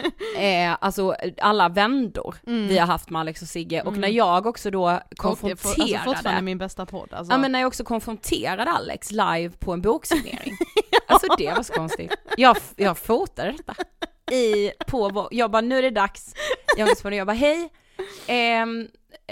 [SPEAKER 7] eh, alltså alla vändor mm. vi har haft med Alex och Sigge och mm. när jag också då konfronterade,
[SPEAKER 6] okay, för, alltså fortfarande min bästa podd. Alltså.
[SPEAKER 7] Ja, men när jag också konfronterade Alex live på en boksignering. Alltså det var så konstigt. Jag, jag fotade detta. I, på, jag bara, nu är det dags. Jag, jag bara, hej. Ehm,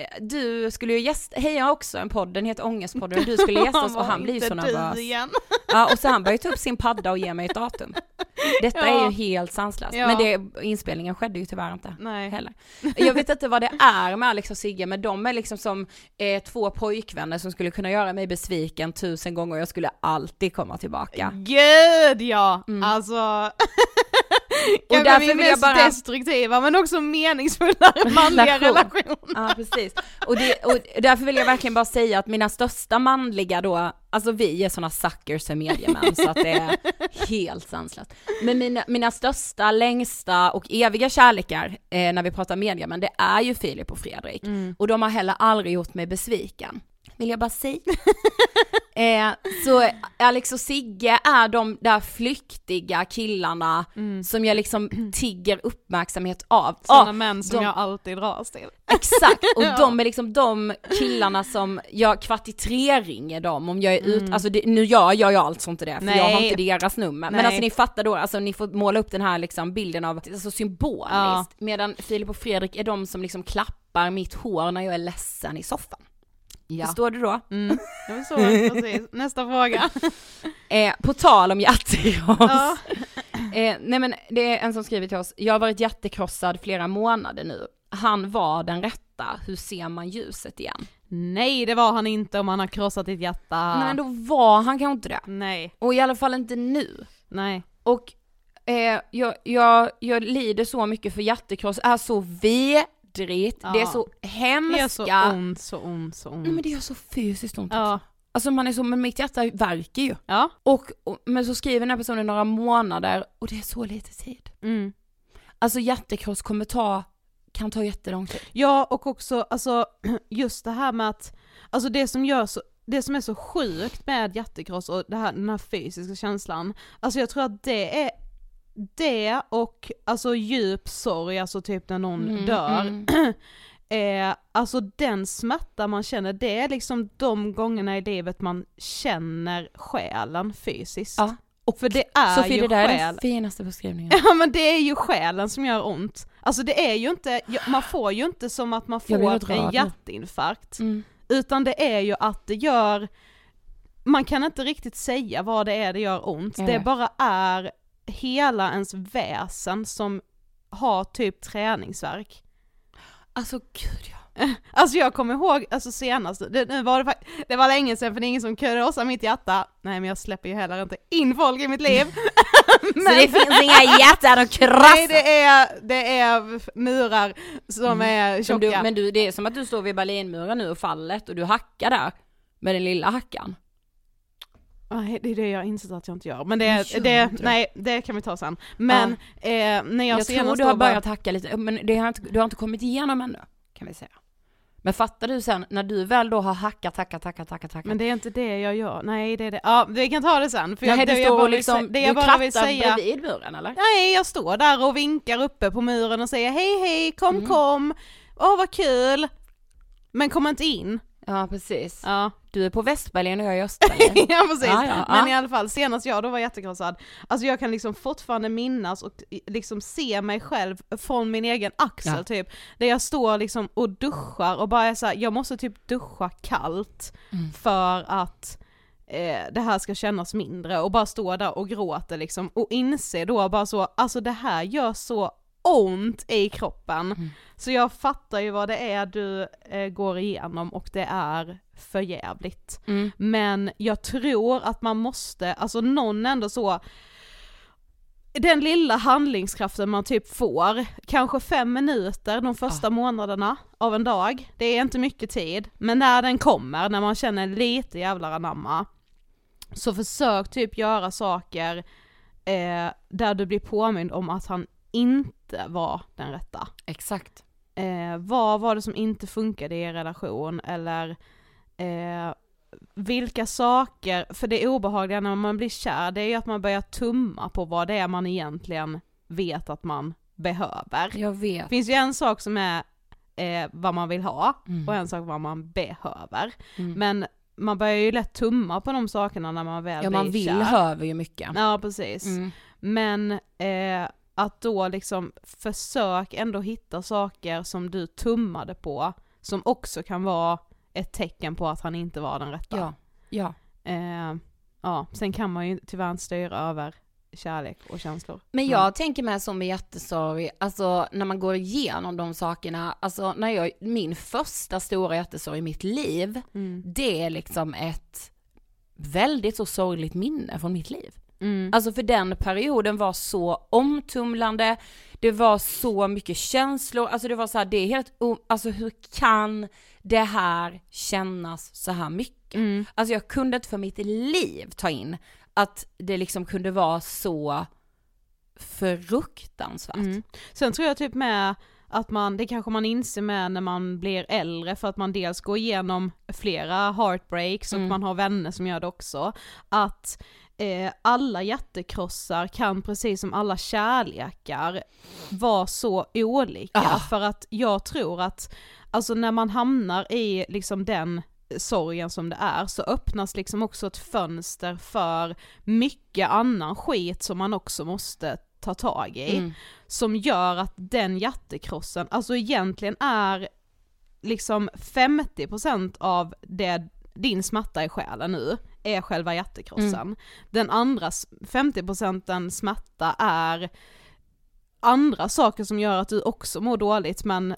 [SPEAKER 7] du skulle ju gästa, hej jag har också en podd, den heter Ångestpodden, du skulle gästa oss och han blir ju så nervös. Ja, och så han började ta upp sin padda och ge mig ett datum. Detta ja. är ju helt sanslöst. Ja. Men det, inspelningen skedde ju tyvärr inte.
[SPEAKER 6] Nej.
[SPEAKER 7] Heller. Jag vet inte vad det är med Alex och Sigge, men de är liksom som eh, två pojkvänner som skulle kunna göra mig besviken tusen gånger och jag skulle alltid komma tillbaka.
[SPEAKER 6] Gud ja! Mm. Alltså... och därför vi är mest bara... destruktiva men också meningsfulla manliga relationer.
[SPEAKER 7] Ja, precis. Och, det, och därför vill jag verkligen bara säga att mina största manliga då, alltså vi är såna suckers för mediemän så att det är helt sanslöst. Men mina, mina största, längsta och eviga kärlekar eh, när vi pratar mediemän, det är ju Filip och Fredrik. Mm. Och de har heller aldrig gjort mig besviken. Vill jag bara säga. eh, så Alex och Sigge är de där flyktiga killarna mm. som jag liksom tigger uppmärksamhet av.
[SPEAKER 6] Sådana oh, män som de, jag alltid dras till.
[SPEAKER 7] Exakt, och ja. de är liksom de killarna som jag kvart i tre ringer dem om jag är mm. ut, alltså det, nu gör jag ju alltså inte det för Nej. jag har inte deras nummer. Nej. Men alltså ni fattar då, alltså ni får måla upp den här liksom bilden av, alltså symboliskt. Ja. Medan Filip och Fredrik är de som liksom klappar mitt hår när jag är ledsen i soffan. Ja. Förstår du då?
[SPEAKER 6] Mm. Jag förstår, precis. Nästa fråga.
[SPEAKER 7] eh, på tal om hjärtekross. Ja. eh, nej men det är en som skriver till oss. Jag har varit hjärtekrossad flera månader nu. Han var den rätta. Hur ser man ljuset igen?
[SPEAKER 6] Nej, det var han inte om han har krossat ditt hjärta.
[SPEAKER 7] Nej, men då var han kanske inte det.
[SPEAKER 6] Nej.
[SPEAKER 7] Och i alla fall inte nu.
[SPEAKER 6] Nej.
[SPEAKER 7] Och eh, jag, jag, jag lider så mycket för hjärtekross. Är så vidrigt. Ja. Det är så hemska.
[SPEAKER 6] Det är så ont, så ont, så ont.
[SPEAKER 7] Nej, men det är så fysiskt ont.
[SPEAKER 6] Ja.
[SPEAKER 7] Alltså man är så, men mitt hjärta verkar ju.
[SPEAKER 6] Ja.
[SPEAKER 7] Och, och, men så skriver den här personen några månader och det är så lite tid.
[SPEAKER 6] Mm.
[SPEAKER 7] Alltså hjärtekross kommer ta, kan ta jättelång tid.
[SPEAKER 6] Ja, och också alltså, just det här med att, alltså det som gör så, det som är så sjukt med hjärtekross och det här, den här fysiska känslan, alltså jag tror att det är det och alltså djup sorg, alltså typ när någon
[SPEAKER 7] mm,
[SPEAKER 6] dör.
[SPEAKER 7] Mm.
[SPEAKER 6] Eh, alltså den smärta man känner, det är liksom de gångerna i livet man känner själen fysiskt.
[SPEAKER 7] Ja.
[SPEAKER 6] Och för det är
[SPEAKER 7] Sofie,
[SPEAKER 6] ju
[SPEAKER 7] det där
[SPEAKER 6] själ...
[SPEAKER 7] är den finaste beskrivningen.
[SPEAKER 6] Ja, men det är ju själen som gör ont. Alltså det är ju inte, man får ju inte som att man får en hjärtinfarkt. Mm. Utan det är ju att det gör, man kan inte riktigt säga vad det är det gör ont. Mm. Det bara är hela ens väsen som har typ träningsvärk.
[SPEAKER 7] Alltså gud ja.
[SPEAKER 6] Alltså jag kommer ihåg, alltså senast, det, det, var, det, det var länge sedan för det är ingen som krossar mitt hjärta. Nej, men jag släpper ju heller inte in folk i mitt liv.
[SPEAKER 7] Men, så det finns inga hjärtan att krossa?
[SPEAKER 6] Nej, det är, det är murar som mm. är tjocka.
[SPEAKER 7] Du, men du, det är som att du står vid Berlinmuren nu och fallet och du hackar där med den lilla hackan.
[SPEAKER 6] Nej, det är det jag insett att jag inte gör. Men det, det, det nej, det kan vi ta sen. Men ja. eh, när jag,
[SPEAKER 7] jag tror du har börjat hacka lite, men det har inte, du har inte kommit igenom ännu, kan vi säga. Men fattar du sen, när du väl då har hackat, hackat, hackat, hackat, hackat.
[SPEAKER 6] Men det är inte det jag gör. Nej, det är det. Ja, vi kan ta det sen. För
[SPEAKER 7] nej,
[SPEAKER 6] jag,
[SPEAKER 7] du
[SPEAKER 6] det
[SPEAKER 7] står
[SPEAKER 6] jag
[SPEAKER 7] liksom,
[SPEAKER 6] säga, det jag
[SPEAKER 7] du
[SPEAKER 6] bara vill
[SPEAKER 7] krattar
[SPEAKER 6] säga,
[SPEAKER 7] bredvid muren, eller?
[SPEAKER 6] Nej, jag står där och vinkar uppe på muren och säger hej, hej, kom, mm. kom. Åh, vad kul. Men kom inte in.
[SPEAKER 7] Ja, precis.
[SPEAKER 6] Ja.
[SPEAKER 7] Du är på Västberlin och jag är i Östberlin.
[SPEAKER 6] Ja, precis.
[SPEAKER 7] Ja, ja,
[SPEAKER 6] men
[SPEAKER 7] ja.
[SPEAKER 6] i alla fall, senast jag då var jättekrossad. Alltså jag kan liksom fortfarande minnas och liksom se mig själv från min egen axel ja. typ. Där jag står liksom och duschar och bara är så här, jag måste typ duscha kallt mm. för att eh, det här ska kännas mindre. Och bara stå där och gråta liksom. Och inse då bara så, alltså det här gör så ont i kroppen. Mm. Så jag fattar ju vad det är du eh, går igenom och det är för jävligt. Mm. Men jag tror att man måste, alltså någon ändå så, den lilla handlingskraften man typ får, kanske fem minuter de första ah. månaderna av en dag, det är inte mycket tid, men när den kommer, när man känner lite jävlar anamma, så försök typ göra saker eh, där du blir påmind om att han inte var den rätta.
[SPEAKER 7] Exakt.
[SPEAKER 6] Eh, vad var det som inte funkade i er relation? Eller eh, vilka saker, för det obehagliga när man blir kär, det är ju att man börjar tumma på vad det är man egentligen vet att man behöver.
[SPEAKER 7] Jag vet.
[SPEAKER 6] Det finns ju en sak som är eh, vad man vill ha
[SPEAKER 7] mm.
[SPEAKER 6] och en sak vad man behöver.
[SPEAKER 7] Mm.
[SPEAKER 6] Men man börjar ju lätt tumma på de sakerna när man väl
[SPEAKER 7] ja,
[SPEAKER 6] blir
[SPEAKER 7] man vill
[SPEAKER 6] kär.
[SPEAKER 7] höver ju mycket.
[SPEAKER 6] Ja, precis.
[SPEAKER 7] Mm.
[SPEAKER 6] Men eh, att då liksom försök ändå hitta saker som du tummade på som också kan vara ett tecken på att han inte var den rätta.
[SPEAKER 7] Ja, ja.
[SPEAKER 6] Eh, ja. Sen kan man ju tyvärr inte styra över kärlek och känslor.
[SPEAKER 7] Men jag mm. tänker med som med hjärtesorg, alltså när man går igenom de sakerna, alltså när jag, min första stora hjärtesorg i mitt liv,
[SPEAKER 6] mm.
[SPEAKER 7] det är liksom ett väldigt så sorgligt minne från mitt liv.
[SPEAKER 6] Mm.
[SPEAKER 7] Alltså för den perioden var så omtumlande, det var så mycket känslor, alltså det var så här, det är helt, alltså hur kan det här kännas så här mycket?
[SPEAKER 6] Mm.
[SPEAKER 7] Alltså jag kunde inte för mitt liv ta in att det liksom kunde vara så fruktansvärt.
[SPEAKER 6] Mm. Sen tror jag typ med att man, det kanske man inser med när man blir äldre, för att man dels går igenom flera heartbreaks och
[SPEAKER 7] mm.
[SPEAKER 6] man har vänner som gör det också, att eh, alla hjärtekrossar kan precis som alla kärlekar vara så olika.
[SPEAKER 7] Ah.
[SPEAKER 6] För att jag tror att alltså när man hamnar i liksom den sorgen som det är, så öppnas liksom också ett fönster för mycket annan skit som man också måste ta tag i,
[SPEAKER 7] mm.
[SPEAKER 6] som gör att den hjärtekrossen alltså egentligen är liksom femtio procent av det din smärta i själen nu är själva hjärtekrossen. Mm. Den andra femtio procenten smärta är andra saker som gör att du också mår dåligt, men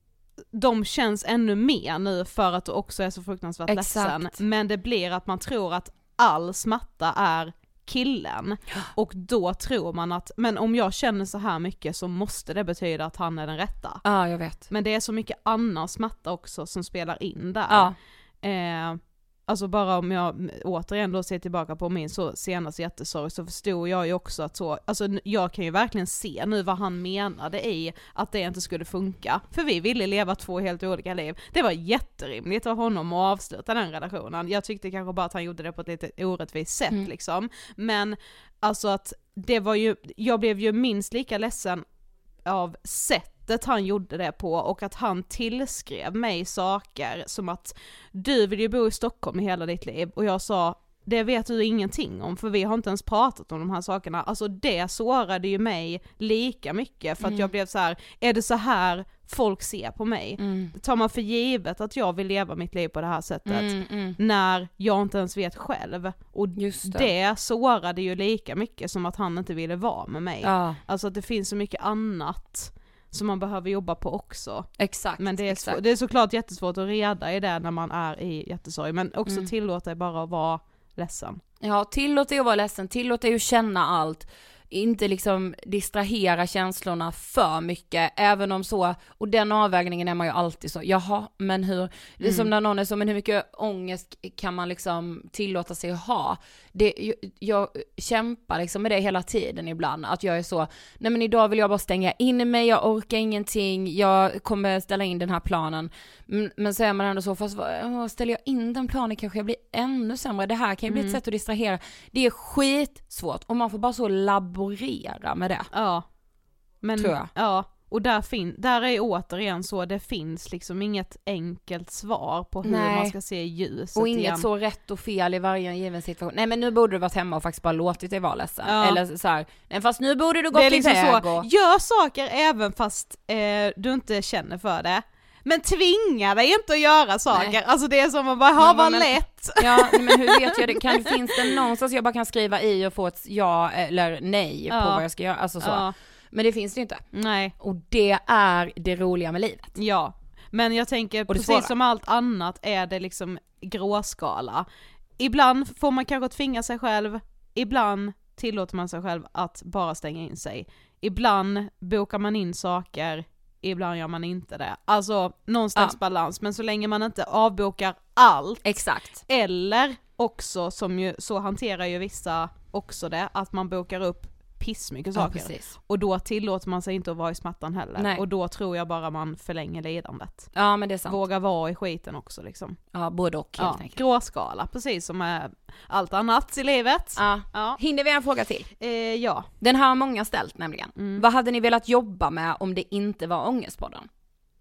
[SPEAKER 6] de känns ännu mer nu för att du också är så fruktansvärt
[SPEAKER 7] Exakt.
[SPEAKER 6] ledsen. Men det blir att man tror att all smärta är killen. Och då tror man att, men om jag känner så här mycket så måste det betyda att han är den rätta.
[SPEAKER 7] Ja, jag vet.
[SPEAKER 6] Men det är så mycket annan smärta också som spelar in där.
[SPEAKER 7] Ja.
[SPEAKER 6] Eh, alltså bara om jag återigen då ser tillbaka på min så senaste jättesorg, så förstod jag ju också att så, alltså jag kan ju verkligen se nu vad han menade i att det inte skulle funka. För vi ville leva två helt olika liv. Det var jätterimligt av honom att avsluta den relationen. Jag tyckte kanske bara att han gjorde det på ett lite orättvist sätt mm. liksom. Men alltså att det var ju, jag blev ju minst lika ledsen av sättet han gjorde det på, och att han tillskrev mig saker som att du vill ju bo i Stockholm i hela ditt liv, och jag sa det vet du ingenting om, för vi har inte ens pratat om de här sakerna. Alltså det sårade ju mig lika mycket, för att mm. jag blev så här: är det så här folk ser på mig? Mm. Tar man för givet att jag vill leva mitt liv på det här sättet
[SPEAKER 7] mm, mm.
[SPEAKER 6] när jag inte ens vet själv? Och
[SPEAKER 7] Just det.
[SPEAKER 6] det sårade ju lika mycket som att han inte ville vara med mig.
[SPEAKER 7] Ja.
[SPEAKER 6] Alltså att det finns så mycket annat som man behöver jobba på också.
[SPEAKER 7] Exakt.
[SPEAKER 6] Men det är,
[SPEAKER 7] exakt.
[SPEAKER 6] Svår, det är såklart jättesvårt att reda i det när man är i jättesorg, men också mm. tillåta dig bara att vara ledsen.
[SPEAKER 7] Ja, tillåt dig att vara ledsen, tillåt dig att känna allt. Inte liksom distrahera känslorna för mycket, även om så, och den avvägningen är man ju alltid så, jaha, men hur, det är mm. som när någon är så, men hur mycket ångest kan man liksom tillåta sig att ha? Det, jag, jag kämpar liksom med det hela tiden ibland, att jag är så, nej men idag vill jag bara stänga in mig, jag orkar ingenting, jag kommer ställa in den här planen, men, men så är man ändå så, fast vad, ställer jag in den planen kanske jag blir ännu sämre, det här kan ju bli
[SPEAKER 6] mm.
[SPEAKER 7] ett sätt att distrahera, det är skitsvårt, och man får bara så laborera med det.
[SPEAKER 6] Ja. Men,
[SPEAKER 7] tror jag.
[SPEAKER 6] Ja, och där, fin- där är återigen så, det finns liksom inget enkelt svar på hur
[SPEAKER 7] Nej.
[SPEAKER 6] man ska se ljuset.
[SPEAKER 7] Och inget
[SPEAKER 6] igen.
[SPEAKER 7] så rätt och fel i varje given situation. Nej, men nu borde du varit hemma och faktiskt bara låtit dig vara ledsen.
[SPEAKER 6] Ja.
[SPEAKER 7] Eller så här, nej fast nu borde du gå
[SPEAKER 6] det är liksom
[SPEAKER 7] iväg
[SPEAKER 6] så,
[SPEAKER 7] och...
[SPEAKER 6] gör saker även fast eh, du inte känner för det. Men tvinga dig inte att göra saker. Nej. Alltså det är som att bara ha vad lätt.
[SPEAKER 7] Ja, men hur vet jag det? Kan, finns det någonstans jag bara kan skriva i och få ett ja eller nej
[SPEAKER 6] ja.
[SPEAKER 7] på vad jag ska göra? Alltså så.
[SPEAKER 6] Ja.
[SPEAKER 7] Men det finns det inte.
[SPEAKER 6] Nej.
[SPEAKER 7] Och det är det roliga med livet.
[SPEAKER 6] Ja, men jag tänker precis svåra. Som allt annat är det liksom gråskala. Ibland får man kanske tvinga sig själv. Ibland tillåter man sig själv att bara stänga in sig. Ibland bokar man in saker. Ibland gör man inte det. Alltså någon slags ja. balans. Men så länge man inte avbokar allt.
[SPEAKER 7] Exakt.
[SPEAKER 6] Eller också, som ju, så hanterar ju vissa också det, att man bokar upp pissmycket saker.
[SPEAKER 7] Ja,
[SPEAKER 6] och då tillåter man sig inte att vara i smärtan heller.
[SPEAKER 7] Nej.
[SPEAKER 6] Och då tror jag bara man förlänger lidandet.
[SPEAKER 7] Ja, men det är sant.
[SPEAKER 6] Våga vara i skiten också liksom.
[SPEAKER 7] Ja, både och helt
[SPEAKER 6] ja,
[SPEAKER 7] enkelt.
[SPEAKER 6] Gråskala, precis som med allt annat i livet.
[SPEAKER 7] Ja.
[SPEAKER 6] Ja.
[SPEAKER 7] Hinner vi en fråga till?
[SPEAKER 6] Eh, ja.
[SPEAKER 7] Den här har många ställt nämligen. Mm. Vad hade ni velat jobba med om det inte var Ångestpodden?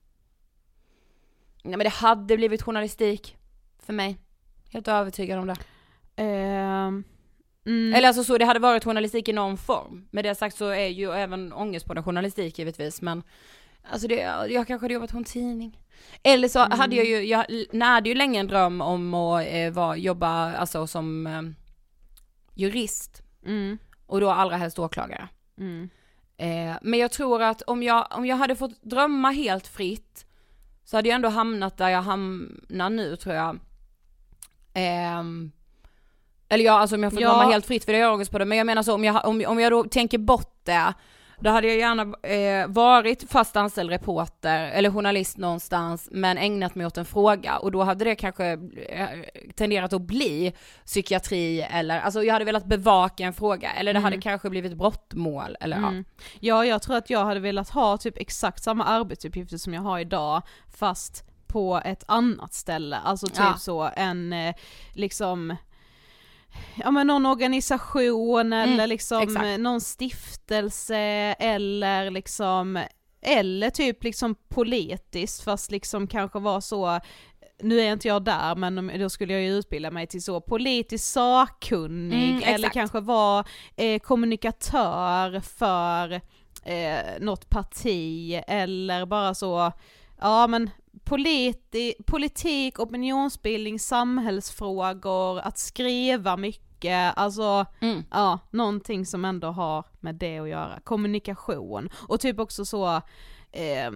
[SPEAKER 7] Nej, men det hade blivit journalistik för mig. Helt övertygad om det.
[SPEAKER 6] Eh... Mm.
[SPEAKER 7] Eller alltså så, det hade varit journalistik i någon form. Med det sagt så är ju även Ångestpodden journalistik givetvis. Men alltså det, jag kanske hade jobbat på en tidning. Eller så mm. hade jag ju, jag närde ju länge en dröm om att eh, vara, jobba alltså som eh, jurist.
[SPEAKER 6] Mm.
[SPEAKER 7] Och då allra helst åklagare.
[SPEAKER 6] Mm.
[SPEAKER 7] Eh, men jag tror att om jag, om jag hade fått drömma helt fritt så hade jag ändå hamnat där jag hamnar nu, tror jag. Ehm... Eller ja, alltså om jag får
[SPEAKER 6] ja.
[SPEAKER 7] drömma helt fritt, för det är jag ångest på det. Men jag menar så, om jag, om, om jag då tänker bort det, då hade jag gärna eh, varit fast anställd reporter eller journalist någonstans, men ägnat mig åt en fråga. Och då hade det kanske eh, tenderat att bli psykiatri, eller alltså jag hade velat bevaka en fråga. Eller det mm. hade kanske blivit brottmål. Eller,
[SPEAKER 6] mm. ja. ja, jag tror att jag hade velat ha typ exakt samma arbetsuppgifter som jag har idag, fast på ett annat ställe. Alltså typ ja. så en eh, liksom... ja men någon organisation eller mm, liksom exakt. Någon stiftelse eller liksom eller typ liksom politiskt, fast liksom kanske var så, nu är inte jag där, men då skulle jag ju utbilda mig till så politisk sakkunnig mm, eller kanske vara eh, kommunikatör för eh, något parti, eller bara så, ja men politi- politik, opinionsbildning, samhällsfrågor, att skriva mycket, alltså
[SPEAKER 7] Mm.
[SPEAKER 6] ja, någonting som ändå har med det att göra. Kommunikation och typ också så eh,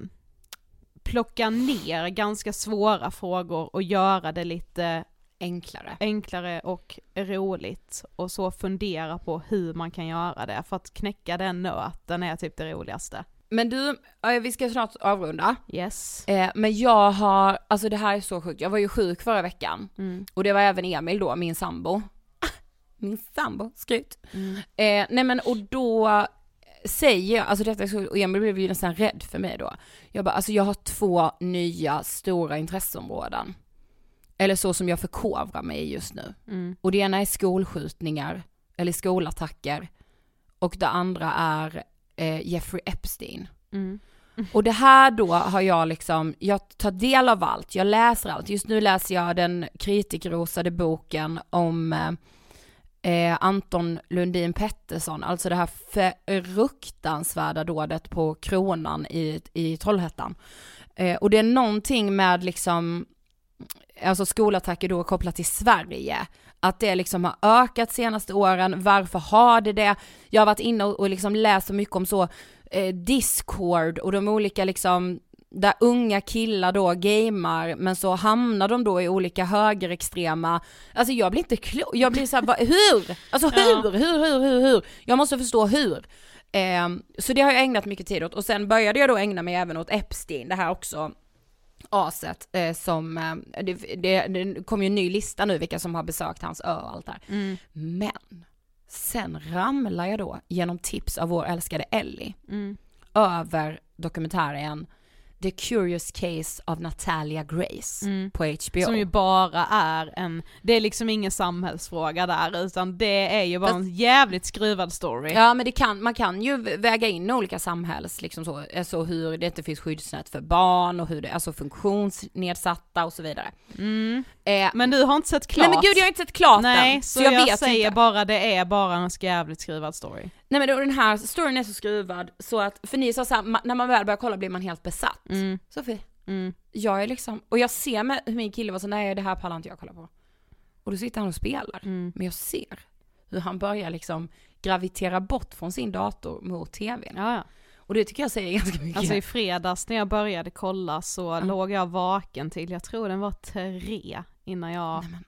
[SPEAKER 6] plocka ner ganska svåra frågor och göra det lite
[SPEAKER 7] Enklare.
[SPEAKER 6] enklare och roligt och så fundera på hur man kan göra det för att knäcka den nöten är typ det roligaste.
[SPEAKER 7] Men du, eh, vi ska snart avrunda.
[SPEAKER 6] Yes.
[SPEAKER 7] Eh, men jag har, alltså det här är så sjukt. Jag var ju sjuk förra veckan.
[SPEAKER 6] Mm.
[SPEAKER 7] Och det var även Emil då, min sambo. min sambo, skryt.
[SPEAKER 6] Mm.
[SPEAKER 7] Eh, nej men och då säger jag, alltså detta är så, och Emil blev ju nästan rädd för mig då. Jag bara, alltså jag har två nya stora intresseområden. Eller så som jag förkovrar mig i just nu.
[SPEAKER 6] Mm.
[SPEAKER 7] Och det ena är skolskjutningar, eller skolattacker. Och det andra är eh, Jeffrey Epstein.
[SPEAKER 6] Mm.
[SPEAKER 7] Och det här då har jag liksom, jag tar del av allt, jag läser allt. Just nu läser jag den kritikerrosade boken om eh, Anton Lundin Pettersson, alltså det här fruktansvärda dådet på Kronan i, i Trollhättan. Eh, och det är någonting med liksom, alltså skolattacker då kopplat till Sverige. Att det liksom har ökat senaste åren. Varför har det det? Jag har varit inne och, och liksom läst så mycket om så eh, Discord och de olika liksom, där unga killar då gamar, men så hamnar de då i olika högerextrema. Alltså jag blir inte klok. Jag blir så här, bara, hur? Alltså hur?
[SPEAKER 6] Ja.
[SPEAKER 7] hur? Hur? Hur? Hur? Jag måste förstå hur. Eh, så det har jag ägnat mycket tid åt. Och sen började jag då ägna mig även åt Epstein. Det här också aset eh, som eh, det, det, det kom ju en ny lista nu vilka som har besökt hans ö och allt där.
[SPEAKER 6] Mm.
[SPEAKER 7] Men sen ramlar jag då genom tips av vår älskade Ellie
[SPEAKER 6] Mm.
[SPEAKER 7] över dokumentären The Curious Case of Natalia Grace
[SPEAKER 6] Mm.
[SPEAKER 7] på H B O.
[SPEAKER 6] Som ju bara är en, det är liksom ingen samhällsfråga där, utan det är ju bara en jävligt skruvad story.
[SPEAKER 7] Ja, men det kan, man kan ju väga in olika samhälls, liksom så, alltså hur det inte finns skyddsnät för barn och hur det, alltså funktionsnedsatta och så vidare.
[SPEAKER 6] Mm.
[SPEAKER 7] Eh,
[SPEAKER 6] Men du har inte sett klart.
[SPEAKER 7] nej men gud, jag har inte sett klart
[SPEAKER 6] Nej,
[SPEAKER 7] den,
[SPEAKER 6] så,
[SPEAKER 7] så jag,
[SPEAKER 6] jag,
[SPEAKER 7] vet
[SPEAKER 6] säger
[SPEAKER 7] inte.
[SPEAKER 6] bara det är bara en jävligt skruvad story.
[SPEAKER 7] Nej men då, den här storyn är så skruvad så att, för ni sa så här, ma- när man väl börjar kolla blir man helt besatt.
[SPEAKER 6] Mm.
[SPEAKER 7] Sofie,
[SPEAKER 6] Mm.
[SPEAKER 7] jag är liksom, och jag ser med hur min kille var så, nej det här pallar inte jag kolla på. Och då sitter han och spelar.
[SPEAKER 6] Mm.
[SPEAKER 7] Men jag ser hur han börjar liksom gravitera bort från sin dator mot tvn.
[SPEAKER 6] Ja, ja.
[SPEAKER 7] Och det tycker jag säger ganska mycket.
[SPEAKER 6] Alltså i fredags när jag började kolla så
[SPEAKER 7] Mm.
[SPEAKER 6] låg jag vaken till, jag tror den var tre innan jag...
[SPEAKER 7] Nej, men,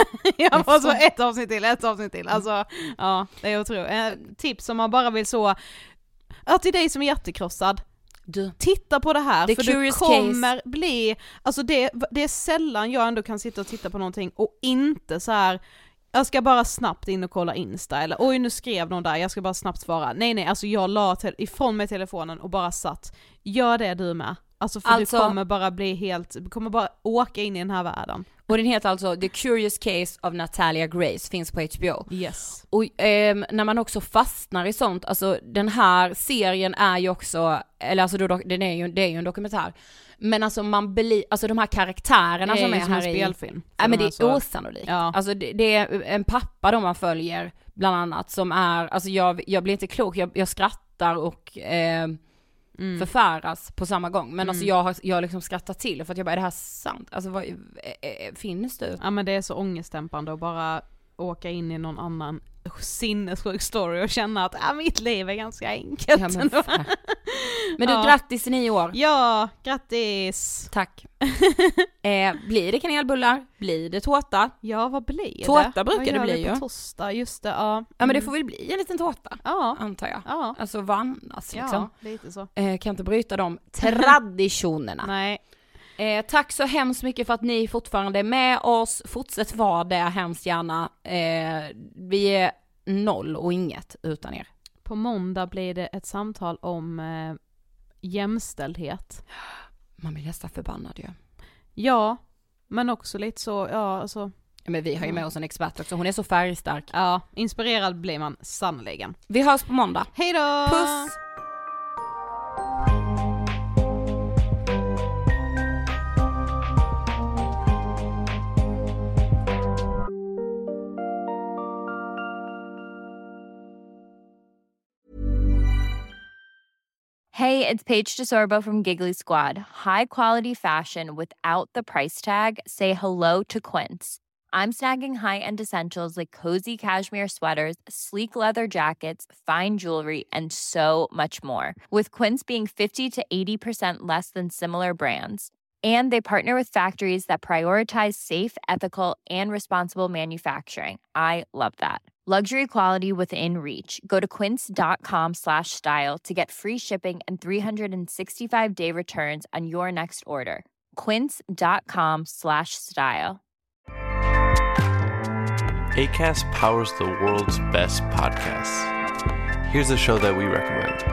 [SPEAKER 6] jag var så
[SPEAKER 7] får-
[SPEAKER 6] ett avsnitt till, ett avsnitt till. Alltså, ja, det är otroligt. Eh, tips om man bara vill så... Ja, till dig som är jättekrossad.
[SPEAKER 7] du.
[SPEAKER 6] Titta på det här,
[SPEAKER 7] The
[SPEAKER 6] för du
[SPEAKER 7] Curious
[SPEAKER 6] kommer bli... Alltså det, det är sällan jag ändå kan sitta och titta på någonting och inte så här. Jag ska bara snabbt in och kolla Insta, eller oj nu skrev någon där, jag ska bara snabbt svara. Nej nej, alltså jag la te- ifrån mig telefonen och bara satt. Gör det du med. Alltså för
[SPEAKER 7] Alltså-
[SPEAKER 6] du kommer bara bli helt, du kommer bara åka in i den här världen.
[SPEAKER 7] Och den heter alltså The Curious Case of Natalia Grace, finns på H B O.
[SPEAKER 6] Yes.
[SPEAKER 7] Och ehm, när man också fastnar i sånt, alltså den här serien är ju också, eller alltså då, den är ju, det är ju en dokumentär. Men alltså man blir, alltså de här karaktärerna
[SPEAKER 6] Det är
[SPEAKER 7] som
[SPEAKER 6] ju
[SPEAKER 7] är
[SPEAKER 6] som en
[SPEAKER 7] här i,
[SPEAKER 6] spelfilm.
[SPEAKER 7] ja men det är
[SPEAKER 6] så-
[SPEAKER 7] osannolikt.
[SPEAKER 6] Ja.
[SPEAKER 7] Alltså det, det är en pappa de man följer bland annat som är, alltså jag, jag blir inte klok, jag, jag skrattar och eh,
[SPEAKER 6] Mm.
[SPEAKER 7] förfäras på samma gång. Men
[SPEAKER 6] Mm.
[SPEAKER 7] alltså jag har, jag har liksom skrattat till för att jag bara, är det här sant? Alltså vad, eh, eh, finns det?
[SPEAKER 6] Ja men det är så ångestdämpande att bara åka in i någon annan sinnessjuk story och känna att äh, mitt liv är ganska enkelt.
[SPEAKER 7] Ja, men,
[SPEAKER 6] ändå.
[SPEAKER 7] fan. Men du,
[SPEAKER 6] Ja.
[SPEAKER 7] grattis i nio år.
[SPEAKER 6] Ja, grattis!
[SPEAKER 7] Tack. eh, blir det kanelbullar? Blir det tårta?
[SPEAKER 6] Ja, vad blir det?
[SPEAKER 7] Tårta brukar
[SPEAKER 6] Vad
[SPEAKER 7] det
[SPEAKER 6] gör
[SPEAKER 7] bli
[SPEAKER 6] vi på
[SPEAKER 7] ju.
[SPEAKER 6] torsdag, just det, ja.
[SPEAKER 7] Ja men det
[SPEAKER 6] Mm.
[SPEAKER 7] får väl bli en liten tårta,
[SPEAKER 6] Ja,
[SPEAKER 7] antar jag.
[SPEAKER 6] ja.
[SPEAKER 7] Alltså vad annars liksom.
[SPEAKER 6] Ja, lite så.
[SPEAKER 7] Eh, kan inte bryta de traditionerna.
[SPEAKER 6] Nej.
[SPEAKER 7] Eh, tack så hemskt mycket för att ni fortfarande är med oss. Fortsätt vara det hemskt gärna. Eh, vi är noll och inget utan er.
[SPEAKER 6] På måndag blir det ett samtal om eh, jämställdhet.
[SPEAKER 7] Man blir nästan förbannad ju.
[SPEAKER 6] Ja, men också lite så, ja alltså,
[SPEAKER 7] Ja, men vi har ju med oss en expert också. Hon är så färgstark.
[SPEAKER 6] ja, inspirerad blir man sannoliken.
[SPEAKER 7] Vi hörs på måndag.
[SPEAKER 6] Hej då!
[SPEAKER 7] Puss!
[SPEAKER 1] Hey, it's Paige DeSorbo from Giggly Squad. High quality fashion without the price tag. Say hello to Quince. I'm snagging high-end essentials like cozy cashmere sweaters, sleek leather jackets, fine jewelry, and so much more. With Quince being fifty to eighty percent less than similar brands. And they partner with factories that prioritize safe, ethical, and responsible manufacturing. I love that. Luxury quality within reach. Go to quince.com slash style to get free shipping and three sixty-five day returns on your next order. Quince.com slash style.
[SPEAKER 12] Acast powers the world's best podcasts. Here's a show that we recommend.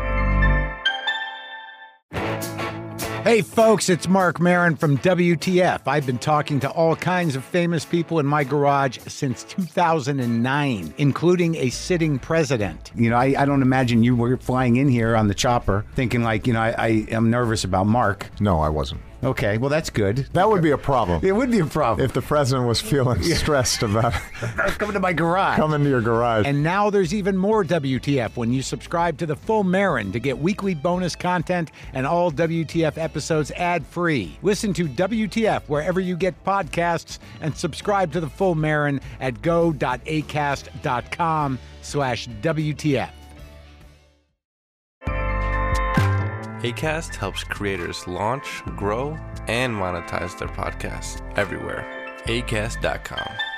[SPEAKER 4] Hey folks, it's Mark Maron from W T F. I've been talking to all kinds of famous people in my garage since two thousand nine, including a sitting president. You know, I, I don't imagine you were flying in here on the chopper thinking like, you know, I, I am nervous about Mark.
[SPEAKER 13] No, I wasn't.
[SPEAKER 4] Okay, well, that's good.
[SPEAKER 13] That would be a problem.
[SPEAKER 4] It would be a problem.
[SPEAKER 13] If the president was feeling yeah. stressed about
[SPEAKER 4] coming to my garage.
[SPEAKER 13] Coming to your garage.
[SPEAKER 4] And now there's even more W T F when you subscribe to the Full Marin to get weekly bonus content and all W T F episodes ad-free. Listen to W T F wherever you get podcasts and subscribe to the Full Marin at go.acast.com slash WTF.
[SPEAKER 12] Acast helps creators launch, grow, and monetize their podcasts everywhere. acast dot com.